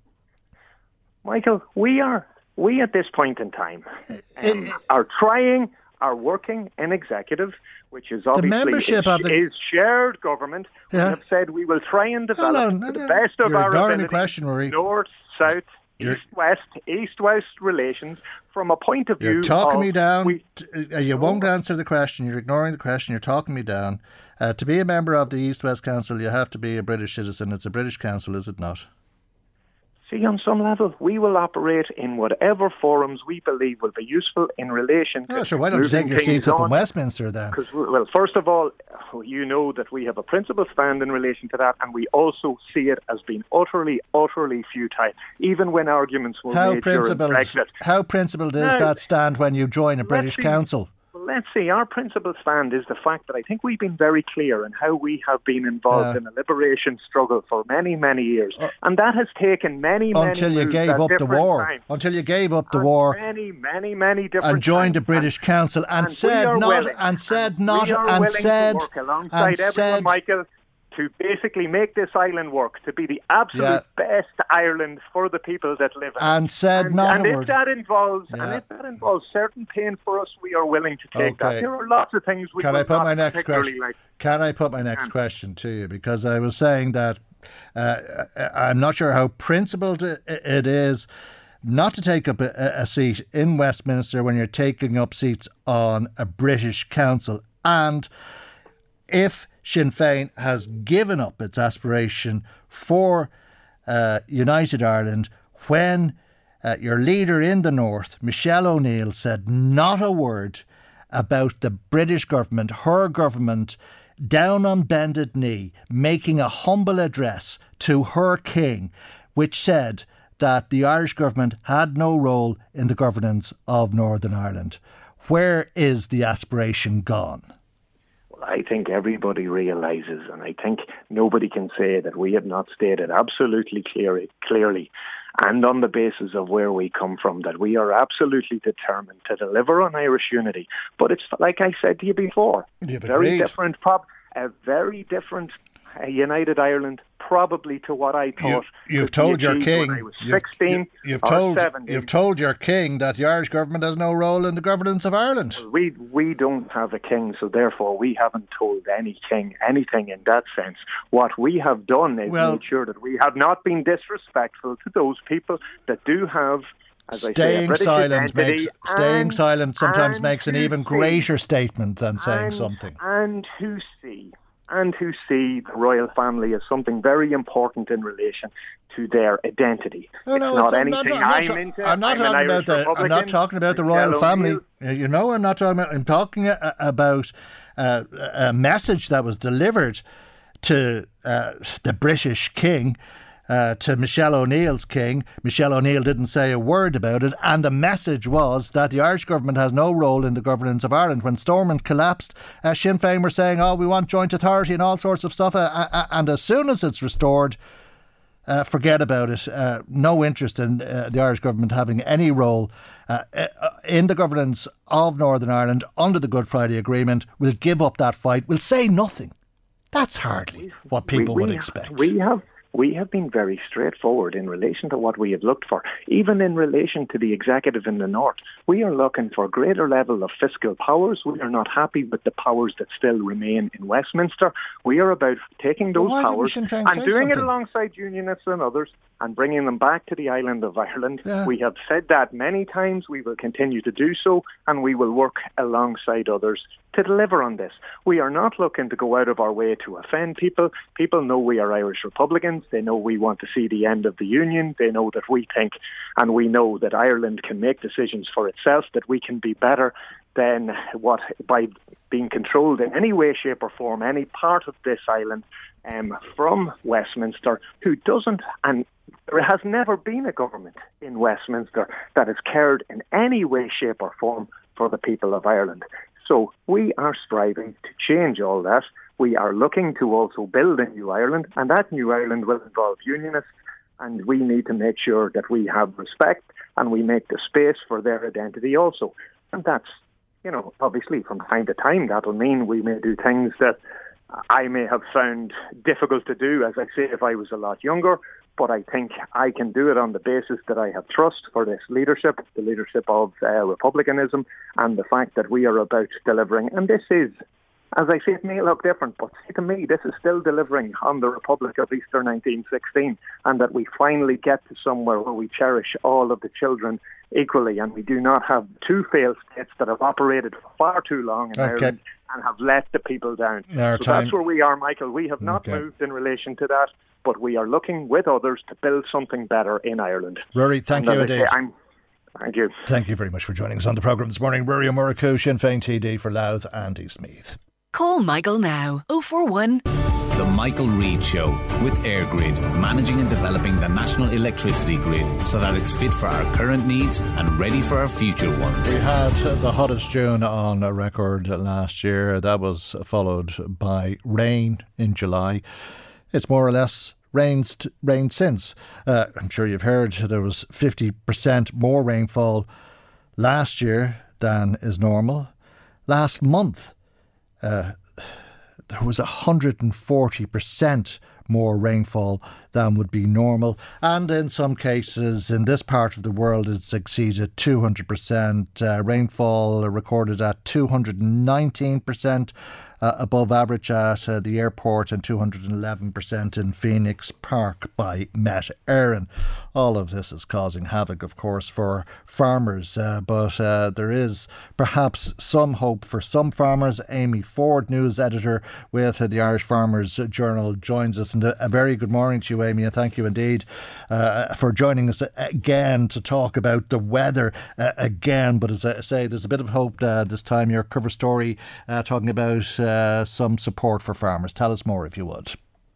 Michael, we are, we at this point in time um, are trying, are working in executive, which is obviously the membership is, of the... is shared government. Yeah. We have said we will try and develop on, to the best of You're our ignoring ability the question, Marie. north, south, You're... east-west, east-west relations from a point of view. You're talking of me down. We, uh, you won't answer the question. You're ignoring the question. You're talking me down. Uh, to be a member of the East-West Council, you have to be a British citizen. It's a British council, is it not? See, on some level, we will operate in whatever forums we believe will be useful in relation to. Oh, sure. Why don't you take your seats up in Westminster then? Because, well, first of all, you know that we have a principled stand in relation to that, and we also see it as being utterly, utterly futile, even when arguments were how made during Brexit. How principled is now, that stand when you join a British see, council? Well, let's see. Our principal stand is the fact that I think we've been very clear in how we have been involved uh, in a liberation struggle for many, many years. Uh, and that has taken many, many Until you gave up the war. Times. Until you gave up the and war. Many, many, many different And joined times. the British and, Council and, and said not, willing, and said and not, we are and willing said, to work alongside and everyone, said, Michael, to basically make this island work, to be the absolute yeah. best Ireland for the people that live in it. And said and, not and a if word. that involves, yeah. and if that involves certain pain for us, we are willing to take okay. that. There are lots of things we Can will I put not my next particularly question? like. Can I put my next Can. question to you? Because I was saying that uh, I'm not sure how principled it is not to take up a, a seat in Westminster when you're taking up seats on a British council. And if Sinn Féin has given up its aspiration for uh, United Ireland when uh, your leader in the north, Michelle O'Neill, said not a word about the British government, her government, down on bended knee, making a humble address to her king, which said that the Irish government had no role in the governance of Northern Ireland. Where is the aspiration gone? I think everybody realises, and I think nobody can say that we have not stated absolutely clearly, clearly and on the basis of where we come from, that we are absolutely determined to deliver on Irish unity. But it's like I said to you before, You've very agreed. different, prob- a very different uh, United Ireland, probably to what I thought. You, you've could be told your achieved king. when I was you've, sixteen you, you've or told. seventeen. You've told your king that the Irish government has no role in the governance of Ireland. We we don't have a king, so therefore we haven't told any king anything in that sense. What we have done is Well, made sure that we have not been disrespectful to those people that do have. As I say, a Staying British silent identity makes staying and- silent sometimes and makes an who even see- greater statement than saying and, something. And who see and who see the royal family as something very important in relation to their identity. Oh, no, it's not it's- I'm anything not- I'm I'm, not, into. I'm not I'm an talking about Irish the. I'm Republican. not talking about the Michelle royal family. O'Neill. You know, I'm not talking about. I'm talking a- about uh, a message that was delivered to uh, the British King. Uh, to Michelle O'Neill's king. Michelle O'Neill didn't say a word about it, and the message was that the Irish government has no role in the governance of Ireland. When Stormont collapsed, uh, Sinn Féin were saying, oh, we want joint authority and all sorts of stuff, uh, uh, and as soon as it's restored, uh, forget about it. Uh, no interest in uh, the Irish government having any role uh, uh, in the governance of Northern Ireland under the Good Friday Agreement. We'll give up that fight. We'll say nothing. That's hardly what people we, would we, expect. We have we have been very straightforward in relation to what we have looked for. Even in relation to the executive in the north, we are looking for a greater level of fiscal powers. We are not happy with the powers that still remain in Westminster. We are about taking those Why didn't powers Sinn Féin and say doing it something? alongside unionists and others and bringing them back to the island of Ireland. Yeah. We have said that many times. We will continue to do so, and we will work alongside others to deliver on this. We are not looking to go out of our way to offend people. People know we are Irish Republicans. They know we want to see the end of the Union. They know that we think and we know that Ireland can make decisions for itself, that we can be better than what by being controlled in any way, shape or form, any part of this island um, from Westminster, who doesn't, and there has never been a government in Westminster that has cared in any way, shape or form for the people of Ireland. So we are striving to change all that. We are looking to also build a new Ireland, and that new Ireland will involve unionists, and we need to make sure that we have respect and we make the space for their identity also. And that's, you know, obviously from time to time that'll mean we may do things that I may have found difficult to do, as I say, if I was a lot younger. But I think I can do it on the basis that I have trust for this leadership, the leadership of uh, republicanism, and the fact that we are about delivering. And this is, as I say, it may look different, but see, to me, this is still delivering on the Republic of Easter nineteen sixteen, and that we finally get to somewhere where we cherish all of the children equally, and we do not have two failed states that have operated for far too long in Okay. Ireland and have let the people down. Our so time- that's where we are, Michael. We have not Okay. moved in relation to that, but we are looking with others to build something better in Ireland. Rory, thank And you as I say, indeed. I'm, thank you. Thank you very much for joining us on the programme this morning. Rory O'Muraku, Sinn Féin T D for Louth and Eastmeath. Call Michael now. oh four one The Michael Reid Show with EirGrid, managing and developing the national electricity grid so that it's fit for our current needs and ready for our future ones. We had the hottest June on record last year. That was followed by rain in July. It's more or less rained, rained since. Uh, I'm sure you've heard there was fifty percent more rainfall last year than is normal. Last month, uh, there was one hundred forty percent more rainfall than would be normal, and in some cases in this part of the world it's exceeded two hundred percent. Uh, rainfall recorded at two hundred nineteen percent uh, above average at uh, the airport, and two hundred eleven percent in Phoenix Park by Met Éireann. All of this is causing havoc, of course, for farmers, uh, but uh, there is perhaps some hope for some farmers. Amy Ford, news editor with uh, the Irish Farmers Journal, joins us. And a, a very good morning to you, Amy, and thank you indeed uh, for joining us again to talk about the weather uh, again. But as I say, there's a bit of hope uh, this time. Your cover story uh, talking about uh, some support for farmers. Tell us more, if you would.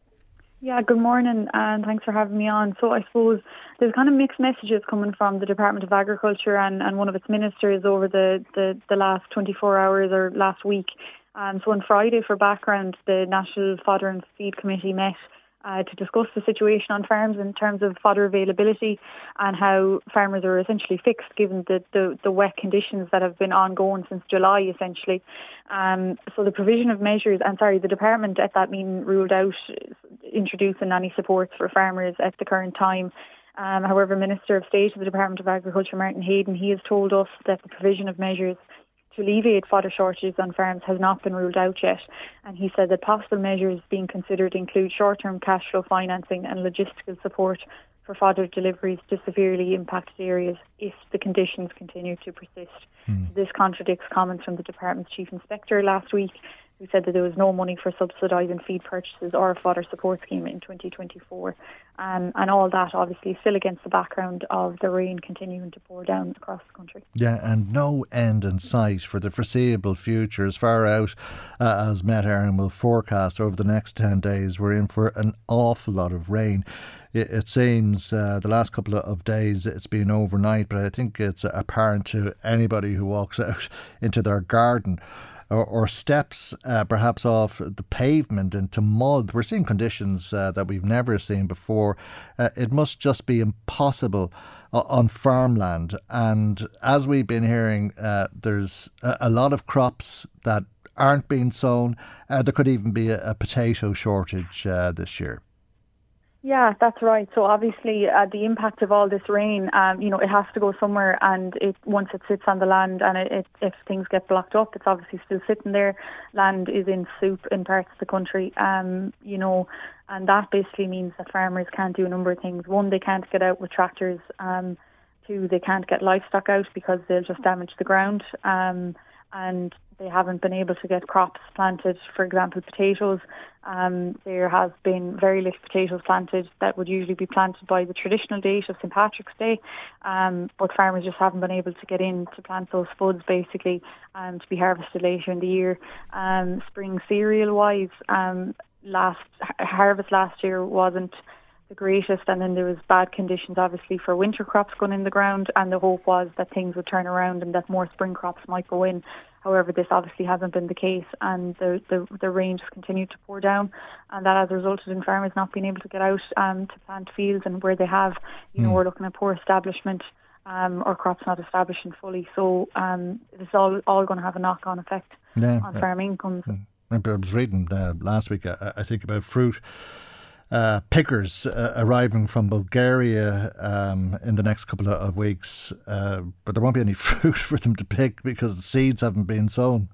Yeah, good morning and thanks for having me on. So I suppose there's kind of mixed messages coming from the Department of Agriculture and, and one of its ministers over the, the, the last twenty-four hours or last week. Um, so on Friday, for background, the National Fodder and Feed Committee met uh, to discuss the situation on farms in terms of fodder availability and how farmers are essentially fixed given the, the, the wet conditions that have been ongoing since July, essentially. Um, so the provision of measures, and sorry, the department at that meeting ruled out introducing any supports for farmers at the current time. Um, however, Minister of State of the Department of Agriculture, Martin Hayden, he has told us that the provision of measures to alleviate fodder shortages on farms has not been ruled out yet. And he said that possible measures being considered include short-term cash flow financing and logistical support for fodder deliveries to severely impacted areas if the conditions continue to persist. Mm. This contradicts comments from the department's chief inspector last week, who said that there was no money for subsidising feed purchases or a fodder support scheme in twenty twenty-four. Um, and all that obviously still against the background of the rain continuing to pour down across the country. Yeah, and no end in sight for the foreseeable future. As far out uh, as Met Éireann will forecast over the next ten days, we're in for an awful lot of rain. It, it seems uh, the last couple of days it's been overnight, but I think it's apparent to anybody who walks out into their garden Or, or steps uh, perhaps off the pavement into mud. We're seeing conditions uh, that we've never seen before. Uh, it must just be impossible uh, on farmland. And as we've been hearing, uh, there's a, a lot of crops that aren't being sown. Uh, there could even be a, a potato shortage uh, this year. Yeah, that's right. So obviously uh, the impact of all this rain, um, you know, it has to go somewhere, and it once it sits on the land and it, it, if things get blocked up, it's obviously still sitting there. Land is in soup in parts of the country, um, you know, and that basically means that farmers can't do a number of things. One, they can't get out with tractors. Um, two, they can't get livestock out because they'll just damage the ground. Um, and they haven't been able to get crops planted, for example, potatoes. Um, there has been very little potatoes planted that would usually be planted by the traditional date of Saint Patrick's Day, um, but farmers just haven't been able to get in to plant those spuds, basically, um, to be harvested later in the year. Um, spring cereal-wise, um, last harvest last year wasn't the greatest, and then there was bad conditions obviously for winter crops going in the ground, and the hope was that things would turn around and that more spring crops might go in. However, this obviously hasn't been the case, and the, the, the rain just continued to pour down, and that has resulted in farmers not being able to get out um, to plant fields, and where they have, you mm. know, we're looking at poor establishment um, or crops not establishing fully. So um, it's all, all going to have a knock-on effect yeah, on uh, farm incomes. I was reading uh, last week, I, I think, about fruit Uh, pickers uh, arriving from Bulgaria um, in the next couple of weeks, uh, but there won't be any fruit for them to pick because the seeds haven't been sown.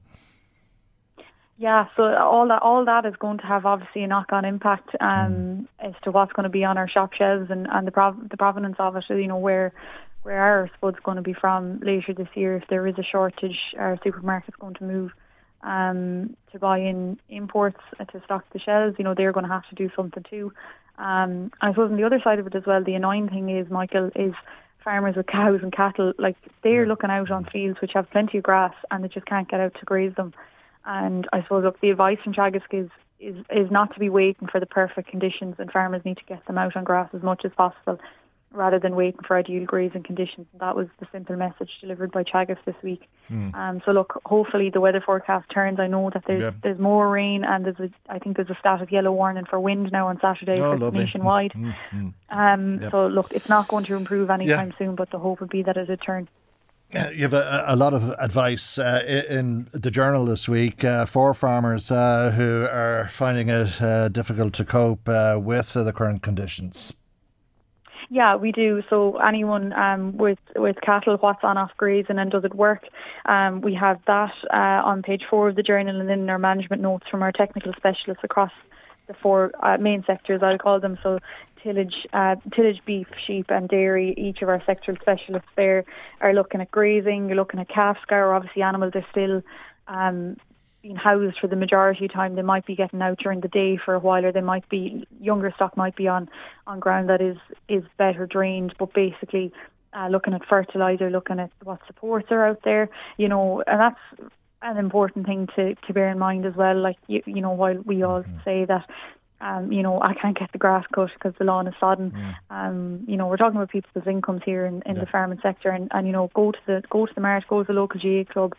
Yeah, so all that all that is going to have obviously a knock-on impact um, mm. as to what's going to be on our shop shelves and, and the prov- the provenance of it. You know, where where are our spuds going to be from later this year? If there is a shortage, are supermarkets going to move Um, to buy in imports uh, to stock the shelves? You know, they're going to have to do something too. Um, I suppose on the other side of it as well, the annoying thing is, Michael, is farmers with cows and cattle, like they're looking out on fields which have plenty of grass and they just can't get out to graze them. And I suppose, look, the advice from Teagasc is, is, is not to be waiting for the perfect conditions, and farmers need to get them out on grass as much as possible rather than waiting for ideal grazing conditions. That was the simple message delivered by Teagasc this week. Mm. Um, so look, hopefully the weather forecast turns. I know that there's yeah. there's more rain, and there's a, I think there's a stat of yellow warning for wind now on Saturday oh, for nationwide. Mm, mm, um, yep. So look, it's not going to improve anytime yeah. soon, but the hope would be that it would turn. Yeah, you have a, a lot of advice uh, in the Journal this week uh, for farmers uh, who are finding it uh, difficult to cope uh, with uh, the current conditions. Yeah, we do. So anyone um, with with cattle, what's on off grazing and does it work? Um, we have that uh, on page four of the Journal, and then our management notes from our technical specialists across the four uh, main sectors, I'll call them. So tillage, uh, tillage, beef, sheep and dairy. Each of our sectoral specialists there are looking at grazing. You're looking at calf scour. Obviously animals are still um, being housed for the majority of the time. They might be getting out during the day for a while, or they might be, younger stock might be on, on ground that is, is better drained. But basically uh, looking at fertiliser, looking at what supports are out there, you know, and that's an important thing to, to bear in mind as well. Like, you, you know, while we all mm-hmm. say that, Um, you know, I can't get the grass cut because the lawn is sodden. Mm. Um, you know, we're talking about people's incomes here in, in yeah. the farming sector, and, and you know, go to the go to the mart, go to the local G A A club,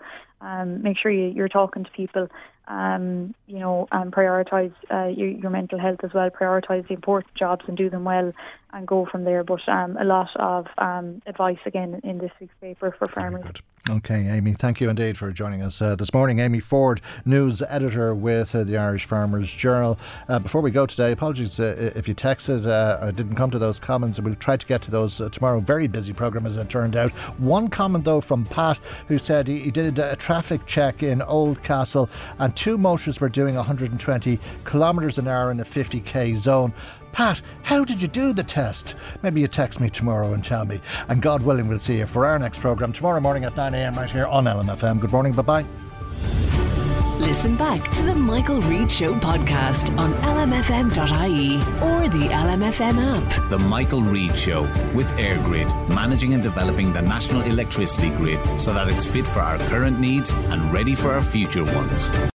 Um, make sure you, you're talking to people, um, you know, and prioritise uh, your, your mental health as well. Prioritise the important jobs and do them well, and go from there. But um, a lot of um, advice again in this week's paper for farmers. Okay, Amy, thank you indeed for joining us uh, this morning. Amy Ford, news editor with uh, the Irish Farmers Journal. Uh, before we go today, apologies uh, if you texted, uh, I didn't come to those comments. We'll try to get to those uh, tomorrow. Very busy programme as it turned out. One comment though from Pat, who said he, he did a traffic check in Oldcastle and two motorists were doing one hundred twenty kilometres an hour in a fifty k zone. Pat, how did you do the test? Maybe you text me tomorrow and tell me. And God willing, we'll see you for our next programme tomorrow morning at nine a m right here on L M F M. Good morning, bye-bye. Listen back to the Michael Reid Show podcast on L M F M dot I E or the L M F M app. The Michael Reid Show with EirGrid, managing and developing the national electricity grid so that it's fit for our current needs and ready for our future ones.